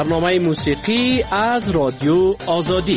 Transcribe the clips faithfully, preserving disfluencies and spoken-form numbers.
برنامه موسیقی از رادیو آزادی.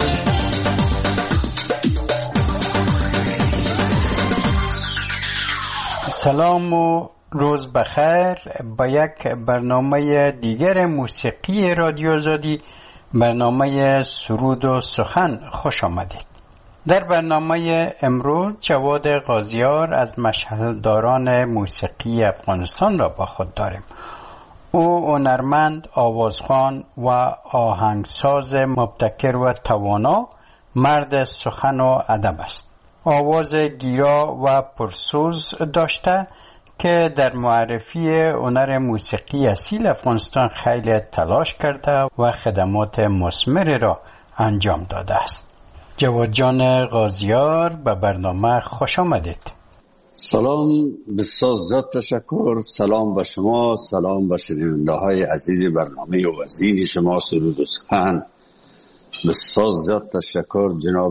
سلام و روز بخیر. با یک برنامه دیگر موسیقی رادیو آزادی، برنامه سرود و سخن خوش آمدید. در برنامه امروز جواد غازیار از مشعلداران موسیقی افغانستان را با خود داریم. او هنرمند، آوازخوان و آهنگساز مبتکر و توانا، مرد سخن و ادب است. آواز گیرا و پرسوز داشته که در معرفی هنر موسیقی اصیل افغانستان خیلی تلاش کرده و خدمات مثمری را انجام داده است. جواد جان غازیار، به برنامه خوش آمدید. سلام، بسیار زیاد تشکر. سلام به شما، سلام به شنونده های عزیز برنامه و وزین شما سرود و سخن. بسیار زیاد تشکر جناب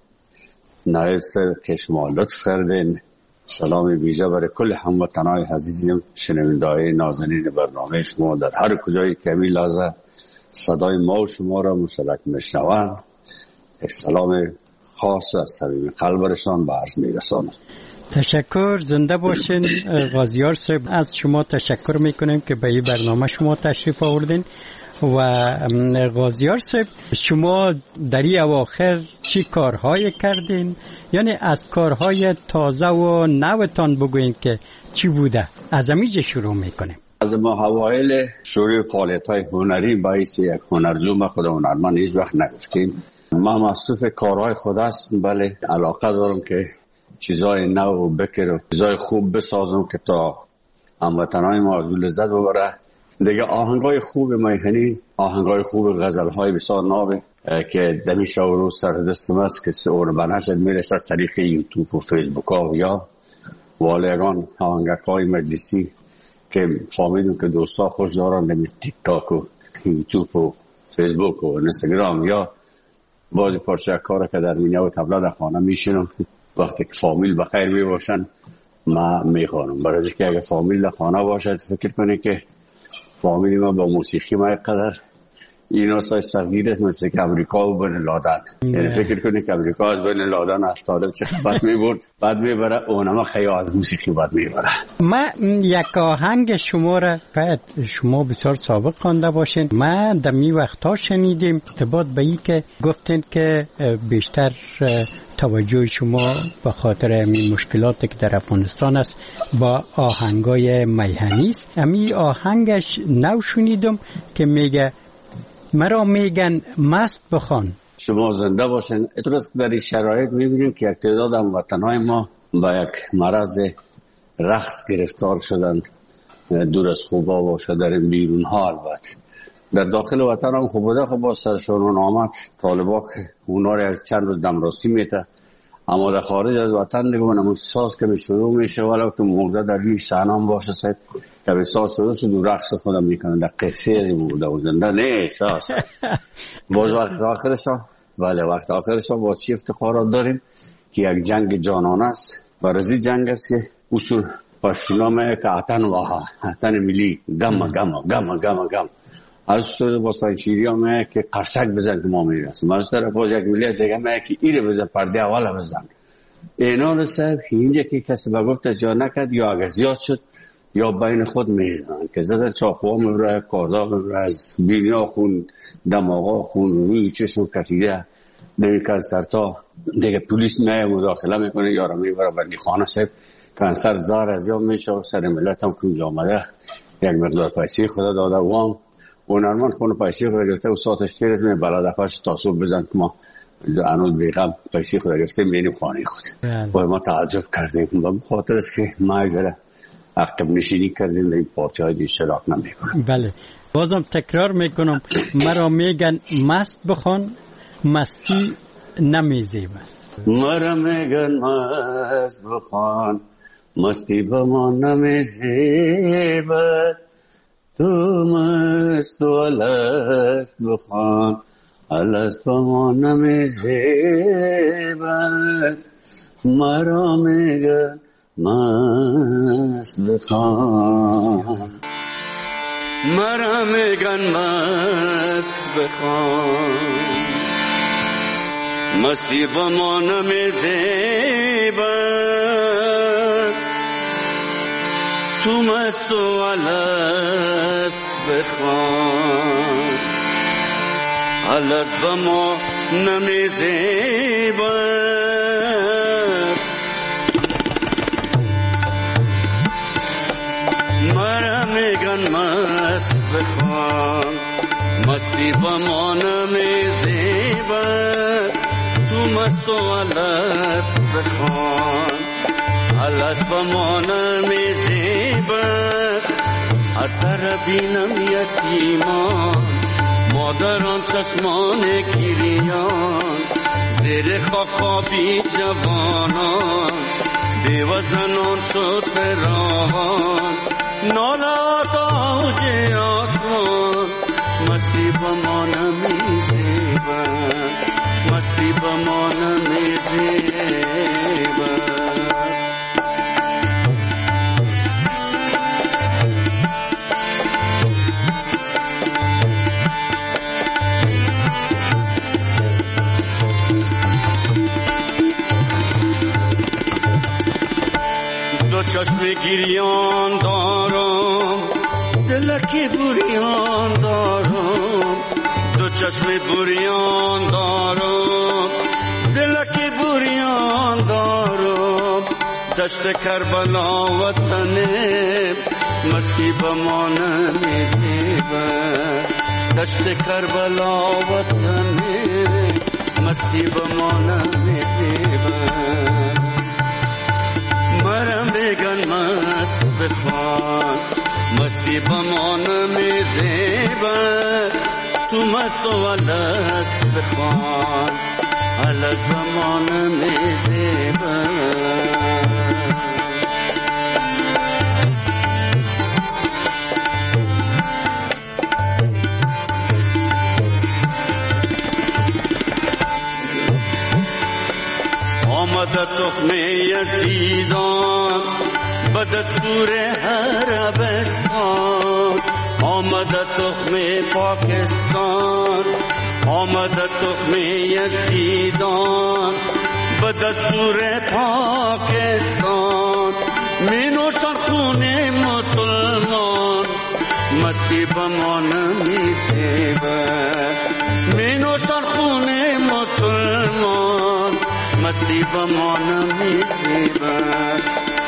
نایب صاحب که شما لطف کردین. سلام ویژه برای کل هموطنان عزیزم شنونده های نازنین برنامه شما در هر کجای که می لحظه صدای ما و شما را مشترک میشنوند. یک سلام خاص از صمیم قلبشان به عرض میرسانم. تشکر، زنده باشین. غازیار صاحب، از شما تشکر میکنیم که به این برنامه شما تشریف آوردین. و غازیار صاحب، شما در این اواخر چی کارهای کردین؟ یعنی از کارهای تازه و نوتان بگوین که چی بوده. از امیجه شروع میکنیم. از ما حوایل شروع فعالیت های هنری باعث یک هنرجو ما خود هنرمند هیچ وقت نگفتیم. ما مصروف کارهای خود است، بله علاقه دارم که چیزای نو و بکر و چیزای خوب بسازم که تا هموطنان ما از لذت ببره. دیگه آهنگای خوب میهنی، آهنگای خوب غزلهای بسیار نابه که دمیشه و روز سر دستم است که اون بنشد میرسه از طریق یوتیوب و فیسبوک ها یا والیگان آهنگک های مجلسی که فهمیدم که دوستا خوش دارن دمی تیک تاک و یوتیوب و فیسبوک و اینستاگرام یا بعضی پارچه کار که در مینه و تبله در خانه میشینم. وقتی که فامیل بخیر می باشن ما میخوانم، برای که اگه فامیل در خانه باشد فکر کنی که فامیل ما با موسیقی ما قدر اینا سای صغیر است، مثل که امریکا و بین لادن. یعنی فکر کنی که امریکا از بین لادن از طالب چه خبر میبرد بعد میبره اونما خیلی از موسیقی بعد میبره. ما یک آهنگ شما را باید شما بسیار سابق خوانده باشین. ما در می وقتا شنیدیم ارتباط به این که گفتین که بیشتر توجه شما به خاطر همین مشکلاتی که در افغانستان است با آهنگای میهنی است. همین آهنگش نو شنیدم که میگه مرا میگن مست بخوان. شما زنده باشین. اتفاقا در این شرایط میبینیم که یک تعداد هموطنان ما با یک مرض رقص گرفتار شدند، دور از خوبا باشه در بیرون ها. البته در داخل وطن هم خوب بوده، خب با سرشون آمد طالبا که اونا را از چند روز دمراسی میته، اما در خارج از وطن دیگه اون ساز که شروع میشه ولو که مرده در روی صحنه هم باشه سید که به ساز شروع شد و رقص خودم میکنن. در قصه از بوده و زنده نه ساز باز وقت آخرش ها بله وقت آخرش ها با چی افتخارات داریم که یک جنگ جانانه است. برازی جنگ است که اصول پشتونامه که اتن واها اتن ملی گم گم گم گم گم از سوی باز پنچیری همه که قرصک بزن که ما میرسیم، از طرف باز یک ملیت دیگه همه که ایره بزن پرده اولا بزن. اینا رو صاحب اینجا که کسی بگفت از یا نکد یا اگه زیاد شد یا بین خود میزنن که زدن چاقوها میبره کاردا میبره از بینیا خون دماغا خون روی چشم کتیده نمیکن سرتا دیگه پولیس میای مداخله میکنه یارا میبره بندی خانه صاحب کنسر زار از یا میشه سر ملت هم کنجا آمده یک مقدار پیسی خدا داده وام هنرمند خونه پیسی خود گرفته و ساعتش تیر از من بلد افاش تاسوب بزن که ما انوز بیغم پیسی خود گرفته میریم خانه خود و ما تعجب کردیم و بخاطر است که ما ازره عقب نشینی کردیم این پارتی های دیش شراک نمی کنم. بله بازم تکرار میکنم مرا میگن مست بخوان مستی نمیزیب است. مرا میگن مست بخوان مستی به ما نمیزیب تو مست و الست بخوان الست به ما نمیزیب مرا میگن مست بخوان. مرا میگن مست بخوان، مستی با ما نمیزیبد، تو مست و الست بخوان، الست با ما نمیزیبد، مرا میگن مست بخوان، مستی با ما نمیزیبد، تو مست و الست بخوان، الست با ما نمیزیبد، هر طرف بینم یتیمان، مادران چشمان گریان، زیر خاک خوابی جوانان، بیوه زنان شد فراوان، نالات آوج آسمان، مستی با ما نمیزیبد، مستی با ما نمیزیبد. دو چشم گریان دارم، دلکی بریان دارم، دو چشم بریان دارم، دلکی بریان دارم، دشت کربلا وطنم، مستی با ما نمیزیبد، دشت کربلا وطنم، مستی با ما نمیزیبد، مرا میگن مست بخوان، مستی با ما نمیزیبد، تو مست و الست بخوان، الست با ما نمیزیبد. آمد تخم یزیدان به دستور عربستان، آمد تخم پاکستان، آمد تخم یزیدان به دستور پاکستان، می نوشن خون مسلمان، مستی به ما نمیزیبد، می نوشن خون مسلمان، مستی با ما نمیزیبد،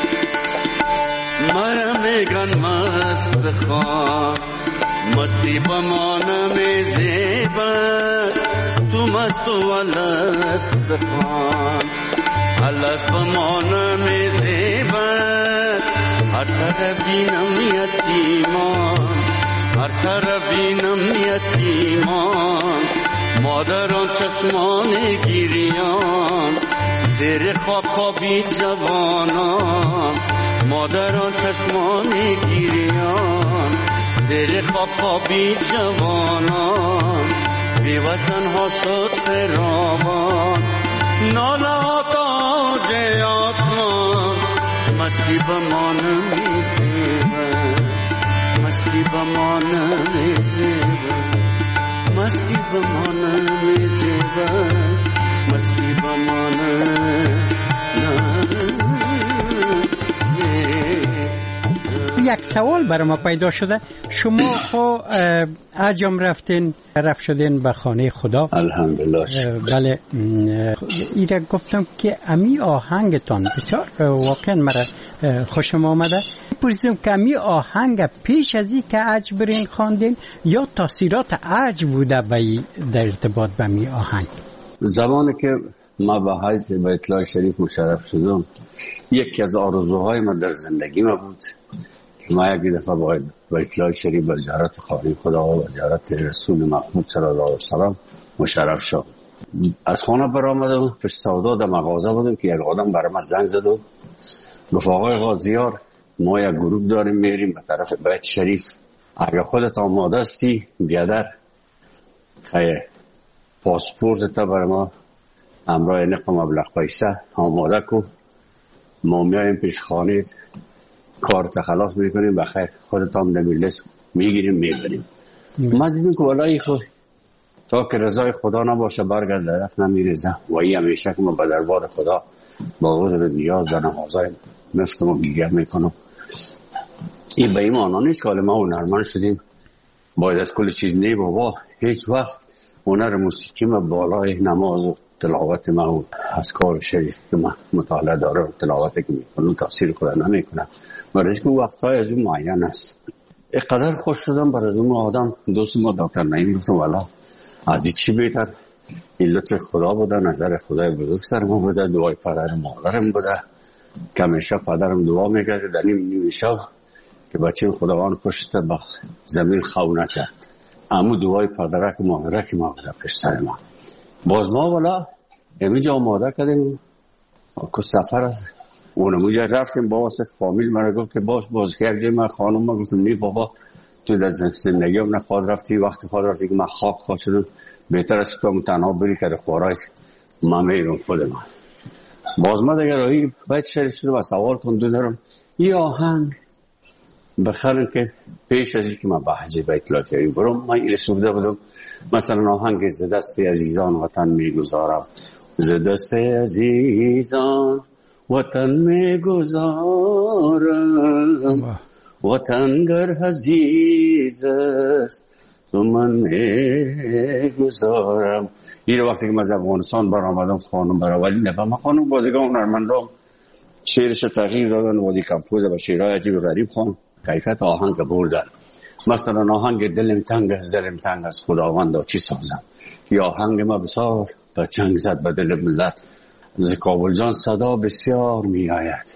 مرا میگن مست بخوان، مستی با ما نمیزیبد، تو مست و الست بخوان، الست با ما نمیزیبد، هر طرف بینم یتیمان، هر طرف بینم یتیمان، مادران چشمان گریان، زیر خاک خوابی جوانان، مادران چشمان گریان، زیر خاک خوابی جوانان، بیوزن ها شد فراوان، نالات آوج آسمان، مستی با ما نمیزیبد، مستی با ما نمیزیبد، مستی با ما نمیزیبد، مستی با ما نمیزیبد. یک سوال برای ما پیدا شده، شما خو عجم رفتین، رفت شدین به خانه خدا الحمدلله. بله، ایره گفتم که امی آهنگتان بسیار واقعا مرا خوشم آمده. پرسیدم که امی آهنگ پیش از این که عجب برین خواندین یا تاثیرات عجب بوده در ارتباط به امی آهنگ؟ زمانی که ما به حج بیت الله شریف مشرف شدم، یکی از آرزوهای من در زندگی ما بود که ما یک دفعه باید بیت الله شریف و زیارت خانه خدا و زیارت رسول محمود صلی الله علیه و سلم مشرف شد. از خانه برآمدم، پیش سودا در مغازه بودم که یک آدم برای من زنگ زد و گفت آقای قاضیار، ما یک گروه داریم میریم به طرف بیت شریف، اگر خودت آماده هستی بیادر خیلی پاسپورت تا برای ما همراه نقم مبلغ پیسه آماده کو، ما میایم پیش خانه کارت خلاص میکنیم، بخیر خودت هم نمی لیست میگیریم میبریم. ما دیدیم که ولای خود تا که رضای خدا نباشه برگرد درخت نمیریزه و این همیشه که ما به دربار خدا با عذر نیاز در نمازهای مفتم و گیگر میکنم. این به این معنا نیست که ما هنرمند شدیم باید از کل چیز نی بابا. هیچ وقت هنر موسیقی ما بالای نماز و تلاوت ما و اذکار شریف که ما مطالعه داره و تلاوت که میکنم تاثیر خدا نمیکنه. برای که وقتهای از اون معین است. اقدر خوش شدم بر از اون آدم دوست ما دکتر نعیم گفتم والا از این چی بهتر این لطف خدا بوده، نظر خدای بزرگ سر ما بوده، دعای پدر مادرم بوده که همیشه پدرم دعا میکرد در نیم نیم شب که بچه خداوند پشت به زمین خو نکرد. اما دعای پدرک و مادرک ما بوده پشت سر ما. باز ما والا همینجا آماده کردیم که سفر است اونموجه رفتیم با واسه فامیل مرا گفت که باز باز کرده من خانم ما گفتم نی بابا تو در زندگی هم نخواد رفتی وقتی خواهد رفتی که من خواب خواه شدم بهتر است تو هم تنها بری که خوارای من میرم خود من. باز ما دیگر راهی باید شریف شده و سوال کنده دارم یه آهنگ بخرم که پیش از این که من به حج بیت الله شریف برم من این رسوده بودم مثلا آهنگ ز دست عزیزان وطن میگذارم ز دست عزیزان وطن میگذارم وطن گر عزیز است تو من میگذارم. این وقتی که من از افغانستان برآمدم خانم براولی نفهم خانم بازیگاه هنرمندان شعرش تغییر دادن و دی کمپوز و شعرهای عجیب غریب خان کیفیت آهنگ بردن. مثلا آهنگ دلم تنگ است دلم تنگ است خداوندا چی سازم یا آهنگ ما بسیار به چنگ زد به دل ملت ز کابل جان صدا بسیار می آید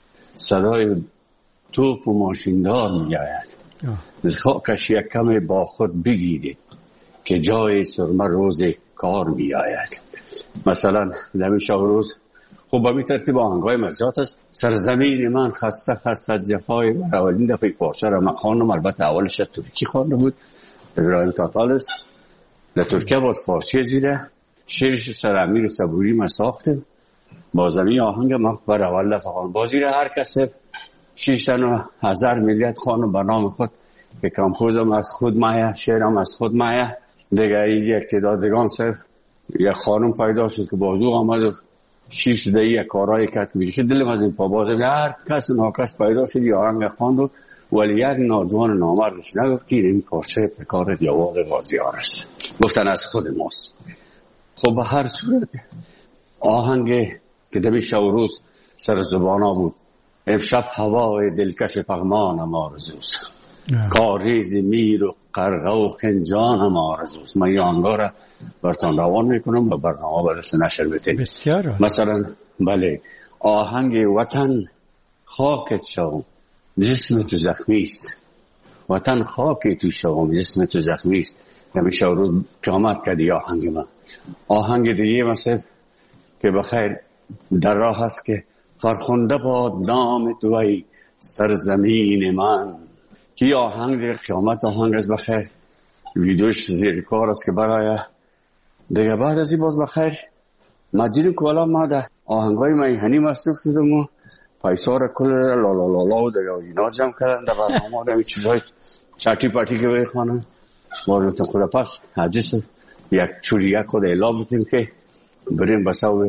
صدای توپ و ماشیندار می آید ز خاکش یک کم با خود بگیرید که جای سرمه روز کار می آید. مثلا در شب روز خب با می ترتیب آهنگای مزیات است. سرزمین من خسته خسته جفای براولین دفعه پارچه را من خواندم. البته اولش ترکی خوانده بود ابراهیم تاتال است در ترکیه باز فارسی زیره شعرش سر امیر صبوری ما ساختم با زمین آهنگ من براول دفعه بازی را هر کسی شیشتن و هزار میلیت خانم به نام خود که کمپوزم از خود مایه شعرم از خود مایه دیگه یک تعدادگان سر یک خانم پیدا شد که بازو آمد و شیش دهی یک کارهای کت میشه که دلم از این پا بازه هر کس ناکس پیدا شد یا آهنگ خواند ولی یک ناجوان نامردش نگفت که این پارچه کار دیوار بازیار است گفتن از خود ماست. خب به هر صورت آهنگ که دمی شب و روز سر زبانا بود امشب هوای دلکش پغمانم آرزوست کاریز میر و قرغه و خنجانم آرزوست. من آنگاه را برتان روان میکنم و برنامه برسه نشر بتیم. بسیار مثلا بله آهنگ وطن خاکت شوم جسم تو زخمیست وطن خاکت تو شوم جسم تو زخمیست همیشه رو قیامت کردی آهنگ من. آهنگ دیگه مثلا که بخیر در راه هست که فرخنده باد نام تو ای سرزمین من که آهنگ دیگه قیامت آهنگ است بخیر ویدیوش زیر کار است که برای دیگه بعد از این باز بخیر ما دیدیم که والا ما در آهنگای میهنی مصروف شدم و پیسا را کل لا لا لا لا و دیگه اینا جمع کردن در برنامه در این چیزهای چاتی پاتی که بخوانم ما رو خود پس حجیس یک چوری یک خود اعلام بودیم که بریم بساو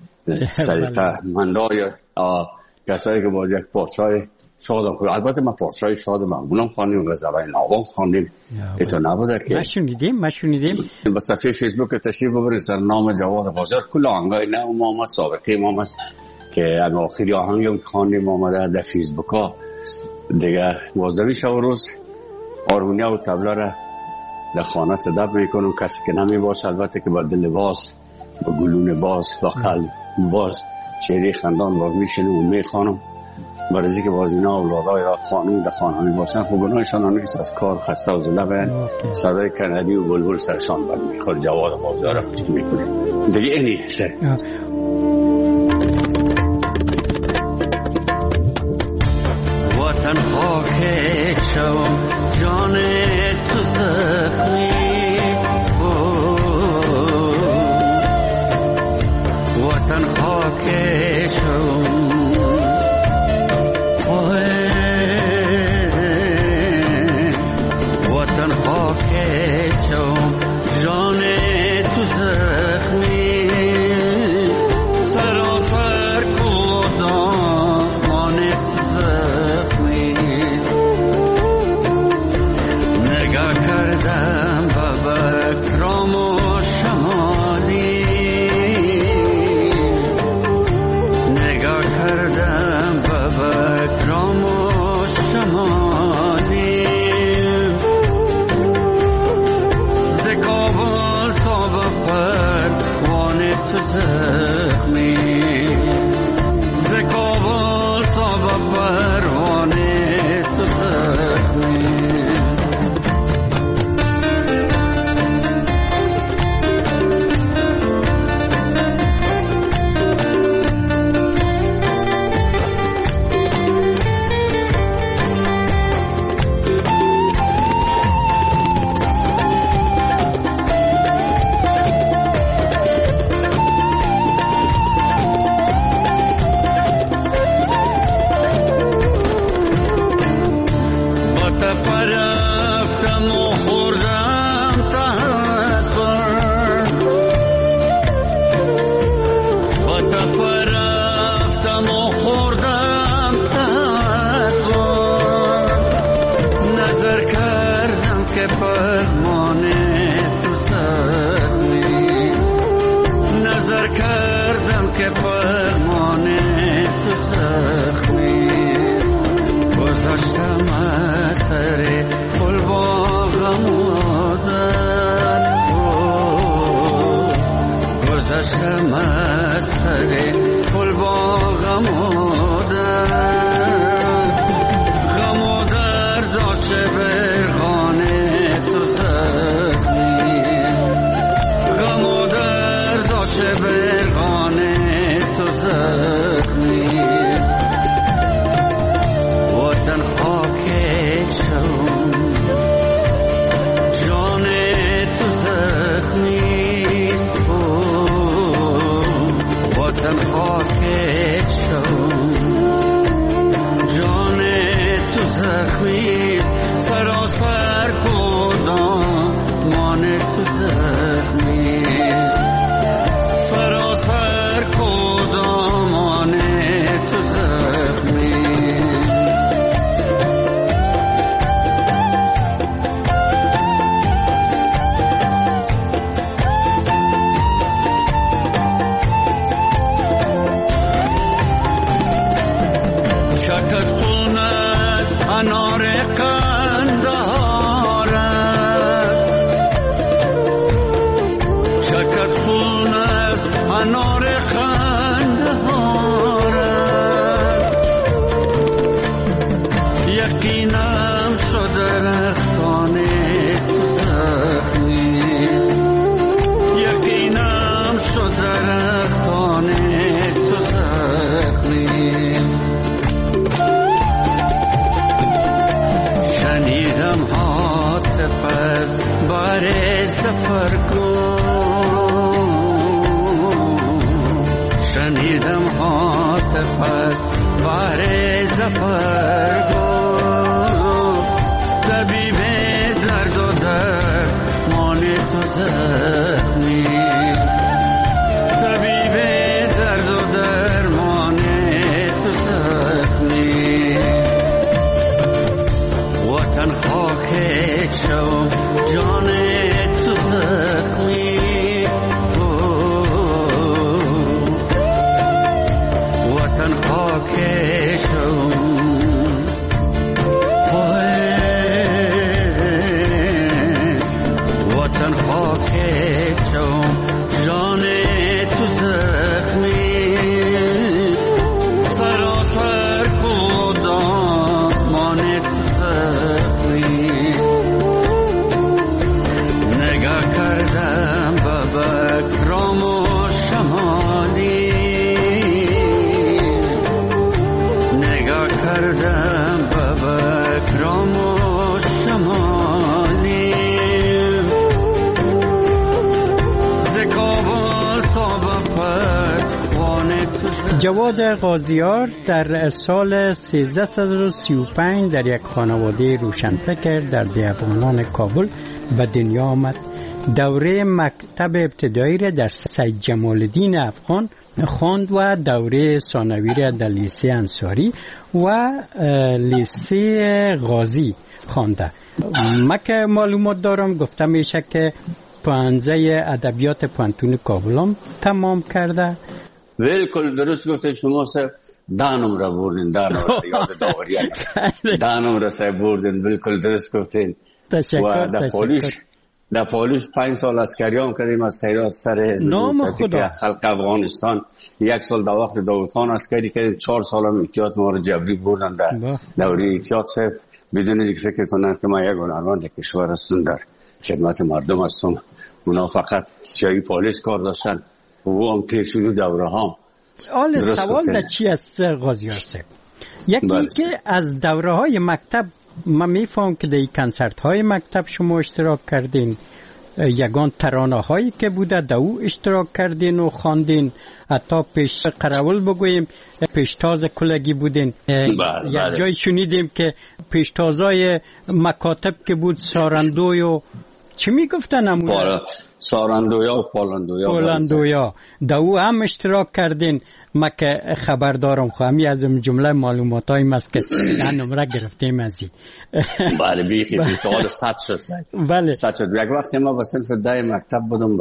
سریعتا مندای کسایی که باز یک پارچای شادم خود البته ما پارچای شاد مقبولم خواندیم و زبای ناوان خواندیم ایتا نبوده که ما شنیدیم ما شنیدیم با صفحه فیسبوک تشریف ببرید سر نام جواد بازار کل آهنگای نه ما ما سابقه ما هست که اما آخری آهنگی هم خواندیم آمده در فیسبوک ها دیگه وازدوی شب و روز آرمونیا و تبله را در خانه صدب میکنم کسی که نمی باشه البته که با دل باز با گلون باز با قلب باز شعری خندان باز میشنم و میخوانم برای که باز اینا اولادای یا خانون در خانهانی باشن خب گناهشان آنیست از کار خسته و زله بین صدای کندی و بلبل سرشان بر میخواد جواد بازار را پشت میکنه دیگه اینی سر وطن خاک شو جان تو زخمی وطن خاک شو فرمان تو زخمی گذاشتم از سر پل با غم و درد گذاشتم از سر پل با غم و درد غم و درد آشه برخانه تو زخمی غم و درد آشه برخانه تو زخمی وطن خاک شون جان تو زخمی وطن خاک شون جان تو زخمی سراسر کدام مان تو زخمی سراسر کدام مان تو زخمی شکر خون از انار قندهارت شکر خون از انار قندهارت یقینم شد رختانه تو زخمی یقینم شد رختانه تو زخمی شنیدم هاتف از بار زفر کن شنیدم هاتف از بار زفر کن طبیب درد و درمان تو زخمی طبیب درد و درمان تو زخمی وطن خاک شو جان تو زخمی وطن خاک شو وطن خاک شو جان تو زخمی سراسر کدام مان تو زخمی نگاه کردم بابک رام و شمالی نگاه کردم بابک رام و شمالی ز کابل تا به پروانه تو جواد قاضیار در سال سیزده و سی و پنج در یک خانواده روشنفکر در دیوانان کابل به دنیا آمد. دوره مکتب ابتدایی را در سید جمال الدین افغان خواند و دوره ثانوی را در لیسه انصاری و لیسه غازی خوانده. من که معلومات دارم گفته میشه که پانزه ادبیات پانتون کابل هم تمام کرده. بالکل درست گفته شما سر دانم را بردین دانم را یاد داوری دانم را سر بردین بالکل درست گفتین. تشکر تشکر. در پالیس پنج سال عسکریان کردیم از تیرات سر نام خدا خلق افغانستان یک سال در وقت داود خان عسکری کردیم چهار سال هم احتیاط ما رو جبری بردن در دوره احتیاط سر بدون دیگه فکر کنن که ما یک هنرمند کشور هستم در خدمت مردم هستم. اونا فقط سیایی پالیس کار داشتن و هم تیر شده دوره ها. حال سوال در چی است قاضیار صاحب؟ یکی که از دوره های مکتب من میفهم که در کنسرت های مکتب شما اشتراک کردین، یگان ترانه هایی که بوده در او اشتراک کردین و خواندین، حتی پیش قراول بگوییم پیشتاز کلگی بودین. یک جای شنیدیم که پیشتازای مکاتب که بود سارندوی و چی میگفتن همون؟ سارندویا و پالندویا پالندویا در او هم اشتراک کردین. ما که خبر دارم خواهمی از جمله معلومات هایی مست که این نمره گرفتیم از این. بله بیخی بیتال ست شد. بله ست شد. یک وقتی ما با صنف ده مکتب بودم و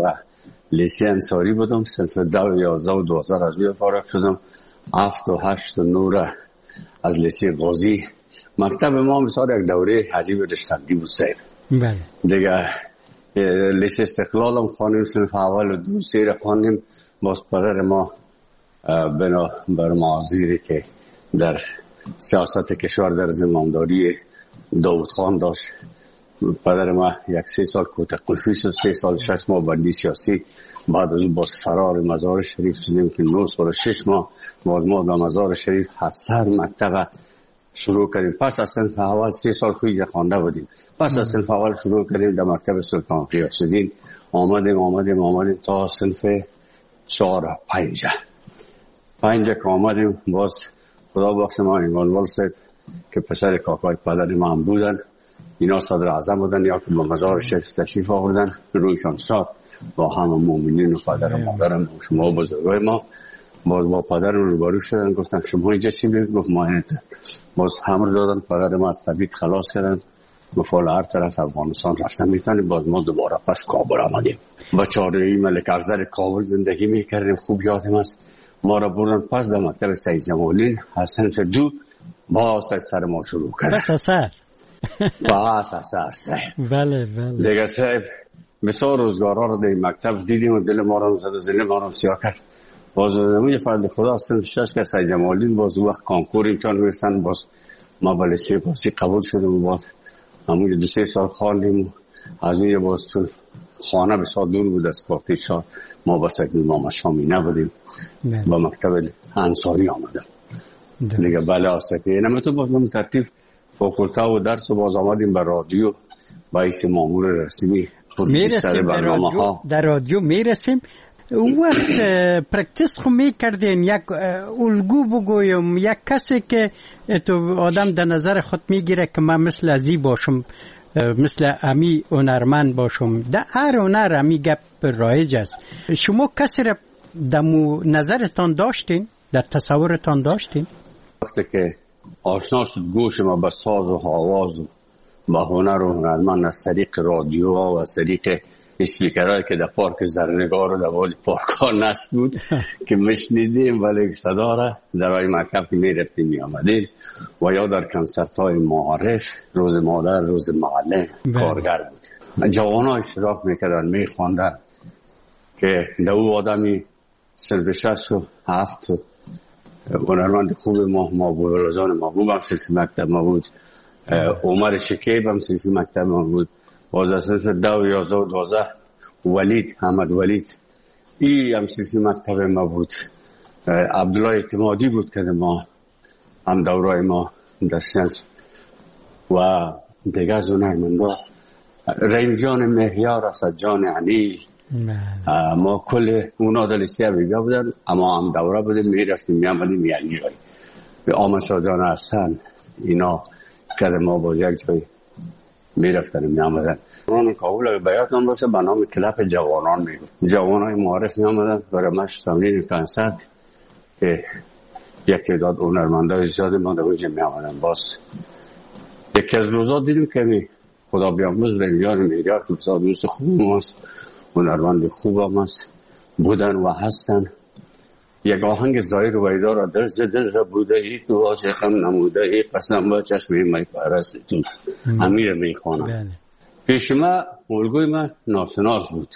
لیسه انصاری بودم، صنف دو و یازده و دوازده از روی فارغ شدم. هفت و هشت و نور از لیسه غازی. مکتب ما مثال یک دوره عجیب رشتندی بود سیر. بله. دیگه لیسه استقلالم خواندیم، صنف اول و دو سیر خواندیم. باز پدر ما بنا بر معاذیری که در سیاست کشور در زمامداری داود خان داشت، پدر ما یک سه سال کوته قلفی شد، سه سال شش ماه بندی سیاسی. بعد از اون باز فرار مزار شریف شدیم که نه سال شش ماه باز ما در مزار شریف هستر مکتب شروع کردیم. پس از صنف اول سه سال خویج خوانده بودیم. پس از صنف اول شروع کردیم در مکتب سلطان غیاث الدین. آمدیم آمدیم آمدیم تا صنف چهار پنج پنج که آمدیم. باز خدا بخش ما ایمانوال صاحب که پسر کاکای پدر ما هم بودن، اینا صدر اعظم بودن یا که با مزار شریف تشریف آوردن، رویشان شاد با همه مومنین و پدر و مادرم و شما بزرگای ما. باز با پدر رو روبرو شدن، گفتن شما اینجا چی میگید؟ گفت ما اینجا. باز همه رو دادن، پدر ما از طبیعت خلاص کردن، گفت حالا هر طرف افغانستان رفتن میکنیم. باز ما دوباره پس کابل آمدیم. با چهاره‌ای ملک افضل کابل زندگی میکردیم. خوب یادم است ما را بردن پس در مکتب سید جمالدین از صنف دو با سر ما شروع کردن. پس اثر پس اثر صاحب. بله بله. دیگه صاحب بسیار روزگارها رو در مکتب دیدیم و دل ما را زد و زل ما را سیاه کرد. باز زمین فرد خدا صنف شش که سید جمالدین باز وقت کانکور امتحان میرسن، باز ما به لیسه پاسی قبول شدیم و باز همونجا دو سه سال خواندیم. از اونجا باز چون خانه بسیار دور بود از پارتی شاه، ما با سکنی ما شامی نبودیم، با مکتب انصاری آمدم دیگه. بله آسکه اینم تو باز من ترتیب فاکولته و درس و باز آمدیم به رادیو باعث مامور رسمی میرسیم در رادیو. در رادیو میرسیم. وقت پرکتیس خو میکردین، یک الگو بگویم، یک کسی که تو آدم در نظر خود میگیره که من مثل ازی باشم، مثل امی هنرمند باشم، در هر هنر امی گپ رایج است. شما کسی را دمو نظرتان داشتین، در تصورتان داشتین؟ وقتی که آشنا شد گوش ما با ساز و آواز و با هنر و هنرمند از طریق رادیو و از طریق اسپیکرهایی که در پارک زرنگار و در والی پارک ها نصب بود که مشنیدیم، ولی صدا را در رای مکتب که می رفتیم می آمدیم و یا در کنسرت های معارف، روز مادر، روز معلم کارگر بود. جوان ها اشتراک می کردن، می خواندن که در او آدمی صرف شش و هفت هنرمند خوب ما محبوب رزان محبوب هم سلسل مکتب ما بود، عمر شکیب هم سلسل مکتب ما بود، باز از سلسل دو و یازده و دوازده ولید حمد ولید ای هم سلسل مکتب ما بود. عبدالله اعتمادی بود که ما هم دورای ما در سنس و دیگه از هنرمندا رحیم جان مهیار، اسد جان علی، ما کل اونا در لیسته بیگا بودن، اما هم دوره بودیم می رفتیم می آمدیم یک جایی به آمد شاه جان حسن اینا که ما باز یک جایی می رفتن می آمدن. من کابل بیاتون باشه به نام کلپ جوانان می بود. جوان های معارف می آمدن برای مشت تمرین کنسرت که یک تعداد هنرمندای زیادی ما در اونجا می آمدن. باز یکی از روزا دیدیم که می خدا بیاموز رنگیان میلیار که بسیار دوست خوب ماست، هنرمند خوب هم هست، بودن و هستن. یک آهنگ زایر و ایدار را در زدل را بوده ای تو عاشقم نموده ای قسم با چشمی می پرست تو امیر می خوانم. پیش ما الگوی من ناشناس بود.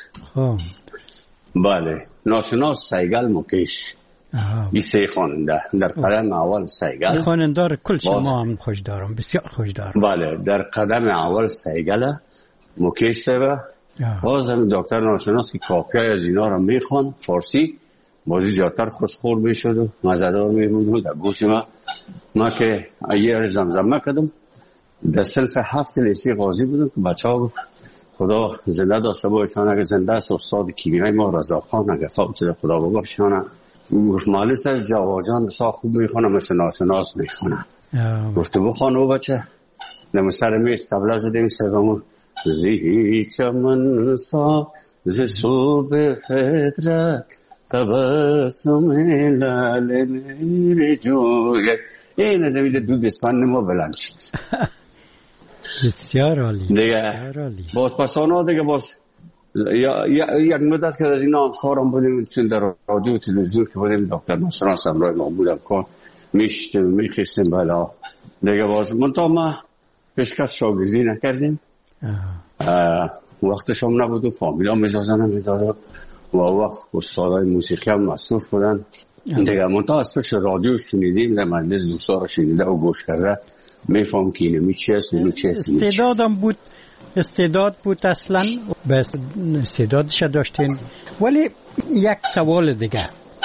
بله ناشناس سیگل مکیش این سه خواننده در قدم اول سیگل خوانندار کل شما هم خوش دارم، بسیار خوش دارم. بله در قدم اول سیگل مکیش سیبه، باز هم دکتر ناشناس که کاپیای از اینا را میخوان فارسی، بازی جاتر خوشخور میشد و مزدار میبود. در گوش ما ما که یه زمزمه کردم در صنف هفت لیسه غازی بودم که بچه ها خدا زنده داشته بایشان، اگه زنده است استاد کیمیای ما رضا خان اگه فوت شده خدا ببخشانه، گفت مالس از جواجان بسا خوب میخونه مثل ناشناس میخونه. گفت بخوانو بچه نمو سر میز تبله زدیم سبمون زی چمن سا ز صبح فطرت تبسم لال میر جویت. این از امید دو دسپند ما بلند شد. بسیار عالی. دیگه باز پسانا دیگه باز یا یک مدت که از اینا کارم بودیم، چون در رادیو و تلویزیون که بودیم دکتر نصران سمرای ما بودم کار میشتیم میخیستیم بالا دیگه. باز منطقه ما پیشکش شاگردی نکردیم، وقتش هم نبود و فامیل هم اجازه نمیداد و وقت استادای موسیقی هم مصروف بودن دیگه. منطقه از پیش رادیو شنیدیم، در مجلس دوستا رو شنیده و گوش کرده میفهم که اینمی چی هست اینمی چی هست. استعدادم بود، استعداد بود اصلا، بس استعدادش داشتین. ولی یک سوال دیگه،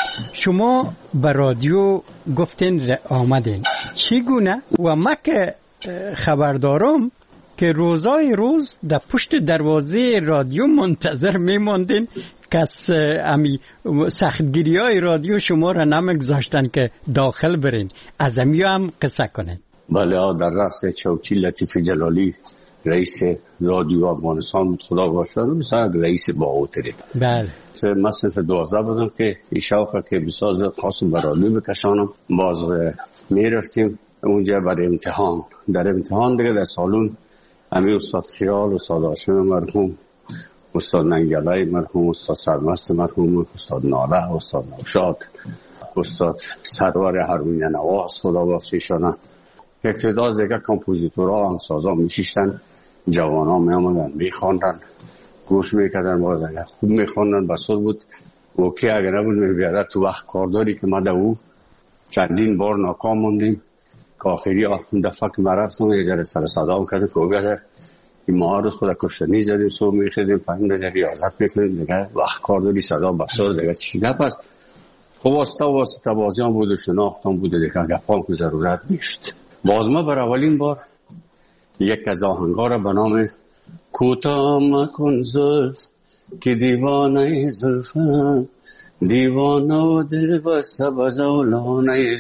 شما به رادیو گفتین آمدین چگونه؟ و ما که خبردارم که روزای روز در پشت دروازه رادیو منتظر میماندین، کس امی سختگیری های رادیو شما را نمیگذاشتن که داخل برین. از امی هم قصه کنین. بله، در رأس چوکی لطیف جلالی رئیس رادیو افغانستان بود، خدا باشد، مثلا رئیس باوتری. بله. من صنف دوازده بودم که این شوقه که بساز خواستم به رادیو بکشانم. باز میرفتیم اونجا برای امتحان. در امتحان دیگه در سالون امی استاد خیال، استاد هاشم مرحوم، استاد ننگلای مرحوم، استاد سرمست مرحوم، استاد ناله، استاد نوشاد، استاد سرور هارمونی نواز، خدا بخشیشانه، یک تعداد دیگه کمپوزیتورها هم سازا میشیشتن. جوان ها می آمدن میخواندن، گوش میکردن، باز اگر خوب میخواندن بسور بود. و که اگر نبود میبیاده تو وقت کارداری که ما در او چندین بار ناکام موندیم که آخری دفعه که ما رفتم یه جره سر صدام کرده که اوگه این ماه روز خود کشتنی زدیم، سو میخیدیم پایین دیگه ریاضت میکنیم دیگه وقت کارداری صدا بسور دیگه چی نپس. خب واسطه واسطه بازی هم بود و شناختم بود دیگه گفام که ضرورت نیست. باز ما بر اولین بار یک از آهنگا را به نام کوتاه مکن زلف که دیوانه زلفم، دیوانه و دل بسته بزولانه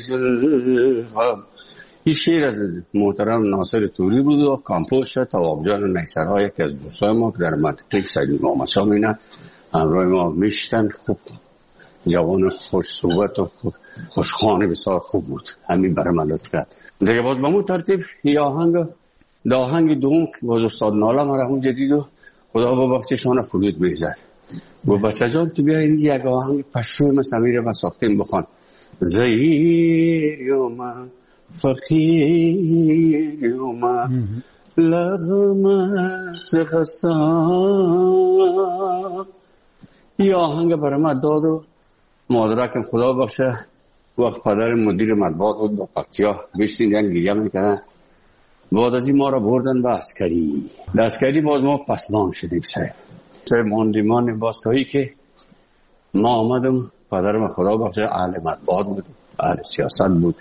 زلفم، این شعر از محترم ناصر توری بود و کامپوز شد تواب جان نیسرها، یکی از دوستای ما که در منطقه سید محمد شاه مینه همراه ما میشتن. خوب جوان خوش صحبت و خوشخانه بسیار خوب بود، همین برای من لطف کرد دیگه. باز به مون ترتیب یه آهنگ ده آهنگ دوم باز استاد ناله مرحوم جدید و خدا ببخشیشان فرود میزد. گو بچه جان تو بیا این یک آهنگ پشوی مثل میره و ساختیم بخوان. زیر من فقیر من لغم سخستان، یه آهنگ برای من داد و مادرکم خدا بخشه وقت پدر مدیر مطبوعات بود با پکتیا بشتین یعنی گریه میکردن. بعد از این ما را بردن به عسکری. در عسکری باز ما پسمان شدیم سه سه ماندیمان باستایی که ما آمدم. پدرم خدا بخشه اهل مطبوعات بود، اهل سیاست بود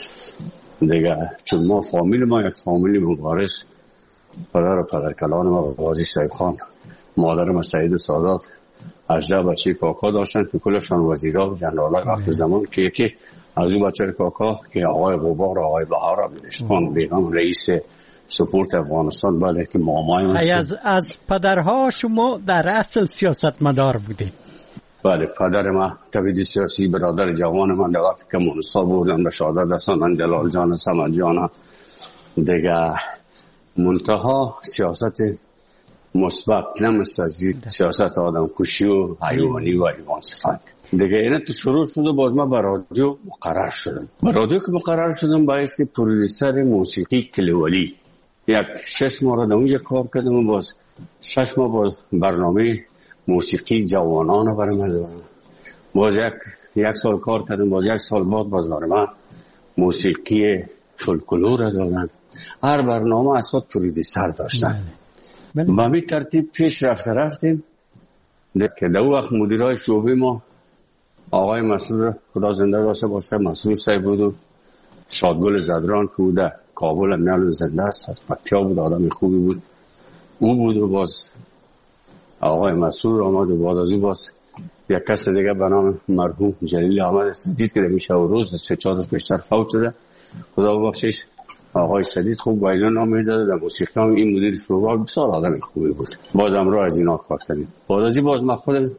دیگه. چون ما فامیل ما یک فامیل مبارز، پدر و پدر کلان ما غازی سیب خان، مادرم سعید سادات، هجده بچه کاکا داشتن که کلشان وزیرا و جنرالای وقت زمان که یکی از اون بچه کاکا که آقای غبار آقای بهار عبدالشان بیگم رئیس سپورت افغانستان بله که مامای از از پدرها شما در اصل سیاست مدار بودید؟ بله، پدر ما تبعید سیاسی، برادر جوان من در وقت که منصاب بودن به شهادت رساندن جلال جان سمد جان دیگه. منتها سیاست مثبت، نه مثل سیاست آدم کشی و حیوانی و حیوان صفت دیگه. اینه تو شروع شده. باز ما به رادیو مقرر شدم. به رادیو که مقرر شدم باعث پرودوسر موسیقی کلیولی یک شش ماه را در اونجا کار کردم و باز شش ماه با برنامه موسیقی جوانان برای من دارم. باز یک یک سال کار کردم. باز یک سال بعد باز برای من موسیقی فولکلور را دادن. هر برنامه اصلا پرودوسر داشتن. با همین ترتیب پیش رفته رفتیم که در وقت مدیرای شعبه ما آقای مسرور خدا زنده داشته باشه مسرور صاحب بود و شادگل زدران که بوده کابل میال زنده است، از پکتیا بود، آدم خوبی بود او بود. و باز آقای مسرور آمد و بعد از او باز یک کس دیگه به نام مرحوم جلیل احمد سدید که میشه و روز سه چهار روز بیشتر فوت شده خدا بخشش. آقای سدید خوب وایلون نام میزده در موسیقی هم این مدیر شعبه بسیار آدم خوبی بود. باز امرو از اینا کار کردیم. بعد از این باز من خودم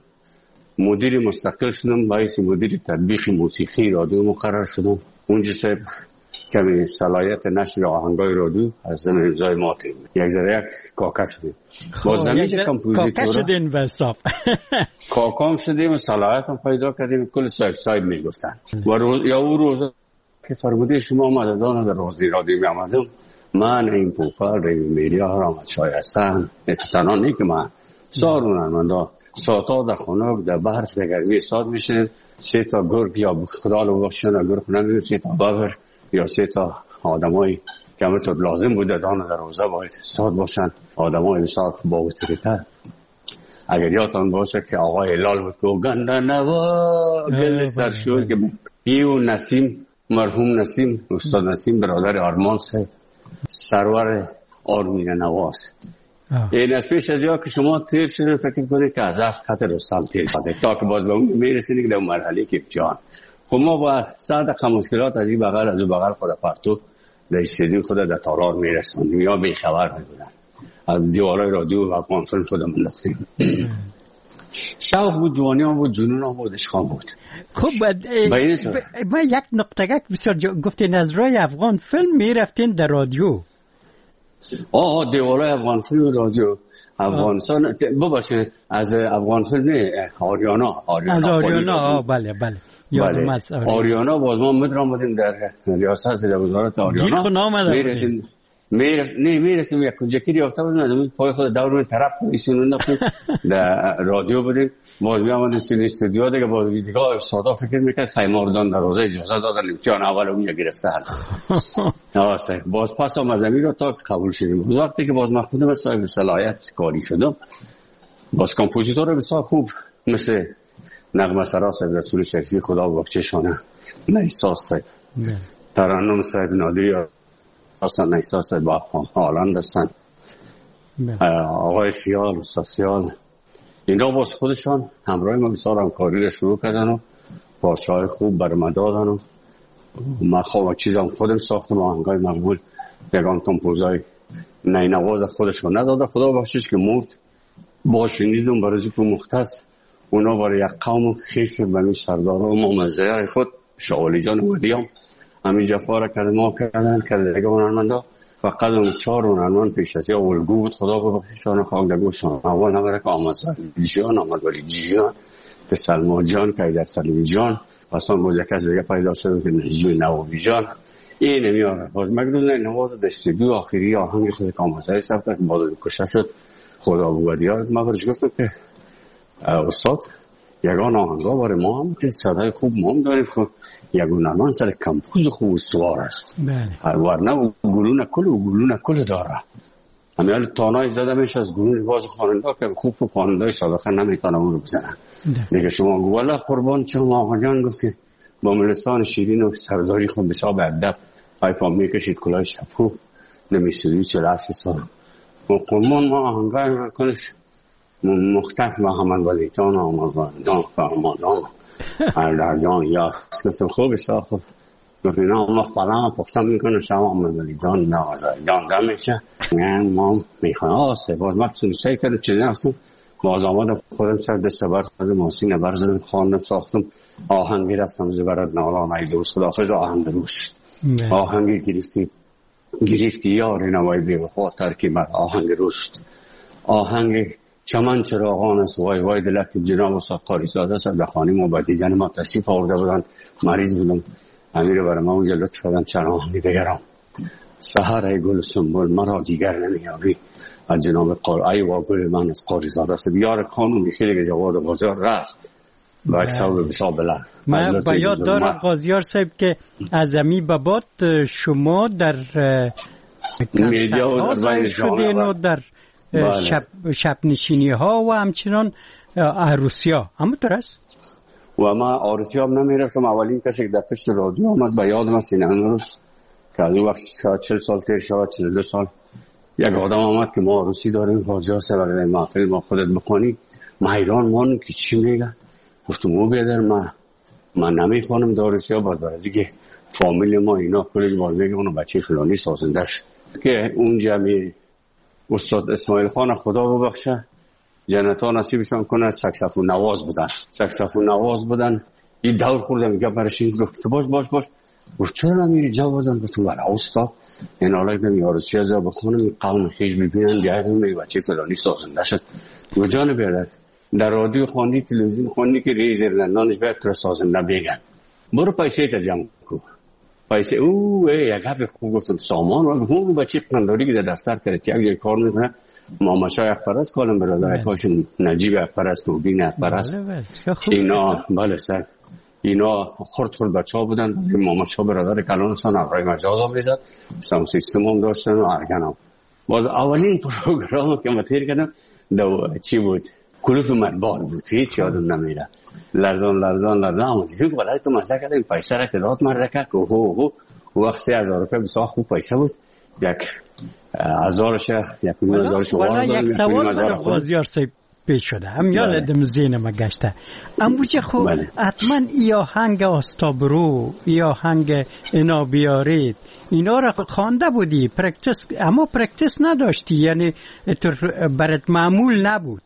مدیر مستقل شدم، باعث مدیر تطبیق موسیقی رادیو مقرر شدم. اونجا صاحب کمی صلاحیت نشر آهنگای رادیو از زمین امضای ما تیم یک ذره یک کاکا شدیم. باز زمین کمپوزیتورا کاکا شدین و صاف کاکام شدیم و صلاحیت هم پیدا کردیم. کل صاحب صاحب میگفتن و روز یا اون روز که فرموده شما مددان در رادیو رادیو می آمدم، من این پوپر ریمی میلیار آمد شای هستن اتتنا نی که من سارونن من دا ساتا در خانه در برف در گرمی ساد میشه سه تا گرگ یا خدا رو بخشن گرگ نمیدون سه تا ببر یا سه تا آدمایی که همینطور لازم بوده دانه در روزه باید ساد باشن آدمای بسیار با اتریتر. اگر یادتان باشه که آقای لال بود که گنده نوا گل سرشور که ایو نسیم مرحوم نسیم استاد نسیم برادر آرمان سه سرور آرمین نواز. این از پیش از یا که شما تیر شده فکر کنید که از هفت خط رستم تیر شده تا که باز به اون میرسید که در مرحله که جان خب ما با صد دقیقه مشکلات از این بغل از اون بغل خود پرتو در استودیو خود در تالار میرسوندیم یا بیخبر میبودن از دیوارای رادیو و افغان فیلم خود مندفتیم. شوق بود، جوانی هم بود، جنون هم بود، عشق هم بود. خب ما یک نقطه بسیار گفتین از رای افغان فیلم میرفتین در رادیو. آه دیوارای افغان فیلم و رادیو افغانستان بباشه از افغان فیلم نه آریانا آریانا از آریانا بله بله یادم است آریانا باز ما مدرام بودیم در ریاست در وزارت آریانا میرفتیم میرفتیم نه میرفتیم یک کنجکی ریافته بودیم از اون پای خود دور طرف ایشون در رادیو بودیم باز میامدیم سین استودیو دیگه باز دیگه سادا فکر میکرد خیماردان در روزه اجازه دادن امتحان اول اون گرفته آسه باز پس هم از امیر رو تا قبول شدیم. وقتی که باز من خودم صاحب صلاحیت کاری شدم باز کمپوزیتور بسیار خوب مثل نغمه سرا صاحب رسول شریفی خدا بخششانه نیساس صاحب ترنم صاحب نادری اصلا نیساس صاحب با هالند هستن آقای خیال استاد خیال اینا باز خودشان همراه ما بسیار همکاری رو شروع کردن و پارچه های خوب بر ما دادن و من خواه چیزم خودم ساختم آهنگای مقبول یگان کمپوزای نینواز خودشون نداده خدا بخشش که مرد با شنیدم برای که مختص اونا برای یک قوم خیش بمی سردار و ممزه های خود شعالی جان و دیام همین جفا را کرده ما کردن کرده دیگه هنرمنده فقط اون چهار هنرمند پیش از یا اولگو بود خدا بخششان خاک دگوشان اول نبره که آمد جان آمد ولی جان که سلمان جان که در سلمی جان اصلا بود یک از دیگه پیدا شده که نجیب نوابی جان این میاره باز مگدون نواز دستگی آخری آهنگ خود کامازهای سبت که باز کشه شد خدا بود یاد ما برش گفتم که استاد یگان آهنگا برای ما هم که صدای خوب ما هم داریم که یگان هنرمند سر کمپوز خوب استوار است ورنه گلون کل و گلون کل داره همیال تانای زده میشه از گلون باز خواننده که خوب و خواننده صادقه نمیتونه اون رو بزنن دیگه شما گو والله قربان چون آقا جان گفت که با ملستان شیرین و سرداری خود بسیار به ادب پای پا میکشید کلاه شپو نمیستودی چه لحظه سال و قربان ما آهنگای کنش مختلف محمد ولی جان آمد جان فرمانان هر در جان یا گفتم خوب بسیار خوب گفت اینا مخبران پختم میکنه شما آمد ولی جان نوازه جان دم میشه من ما میخواه آسه باز مکسون سعی کرده چه نفتم باز آمدم خودم سر دست بر خود ماسین بر زدم خواندم ساختم آهنگی رفتم زبرد نالان ای دوست خداحافظ آهنگ روش آهنگی گرفتی گرفتی یاری نوای بیوفا ترکی بر آهنگ روش آهنگ چمن چراغان است وای وای دلک جناب استاد قاری زاده است به خانه ما با دیدن ما تشریف آورده بودن مریض بودم امیر برای ما اونجا لطف کردن چند آهنگ دیگرم سحر ای گل سنبل مرا دیگر نمیابی از جناب قاری ای و گل من از قاری زاده است بیار خانم خیلی جواد بازار رفت و اکسال بسیار بلند من با یاد دارم قاضیار صاحب که از امی بابات شما در میدیا و در بین شدین و در شب, شب نشینی ها و همچنان عروسی ها همونطور است و ما عروسی ها نمیرفتم اولین کسی که در پشت رادیو آمد به یادم است این امروز که از اون وقت چل سال تیر شد چل دو سال یک آدم آمد که ما عروسی داریم قاضیار صاحب برای محفل ما خودت بکنی ما حیران مانم که چی میگن گفتم او بیادر من من نمیخوانم در عروسی ها باز برای که فامیل ما اینا کلی باز میگه اونو بچه فلانی سازندش که اونجا می استاد اسماعیل خان خدا ببخشه جنتا نصیبشان کنه سکسفون نواز بودن سکسفون نواز بودن این دور خوردم میگه برشین گفت باش باش باش گفت چرا نمیری جا بازم؟ گفتم ولی استاد این حالا ایدم یارسی از بخونم این قوم خیش ببینن دیگه می بچه فلانی سازنده شد. گفت جان بیادر در رادیو خواندی تلویزیون خواندی که رئیس زندانش باید تو سازنده بگن برو پیسه تا جمع کو پیسه او یک گپ خوب گفتم سامان و اون بچه قنداری که در دفتر کرد یک جای کار میکنه ماماشای اخبارست کالم برادر کاشون نجیب اخبارست و دین اخبارست اینا بله سر اینا خورد خورد بچه ها بودن ماماشا برادر کلانستان اقرای مجاز هم بیزد سام سیستم هم داشتن و ارگن هم باز اولین پروگرام که ما تیر کردم دو چی بود کلوف مدبال بود هیچ یادم نمیره لرزان لرزان لرزان اما دیدیم بالای تو مزده کردیم پیسه را که داد من رکه که هو هو وقت سه هزار روپیه بسیار خوب پیسه بود یک هزارش یک میلیون هزارش والا یک سوال برای بازیار صاحب پیش شده هم یادم ذهنم گشته اما چه خوب حتما یا هنگ آستابرو یا هنگ اینا بیارید اینا را خوانده بودی پرکتس اما پرکتس نداشتی یعنی برات معمول نبود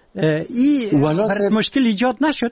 این برات مشکل ایجاد نشد؟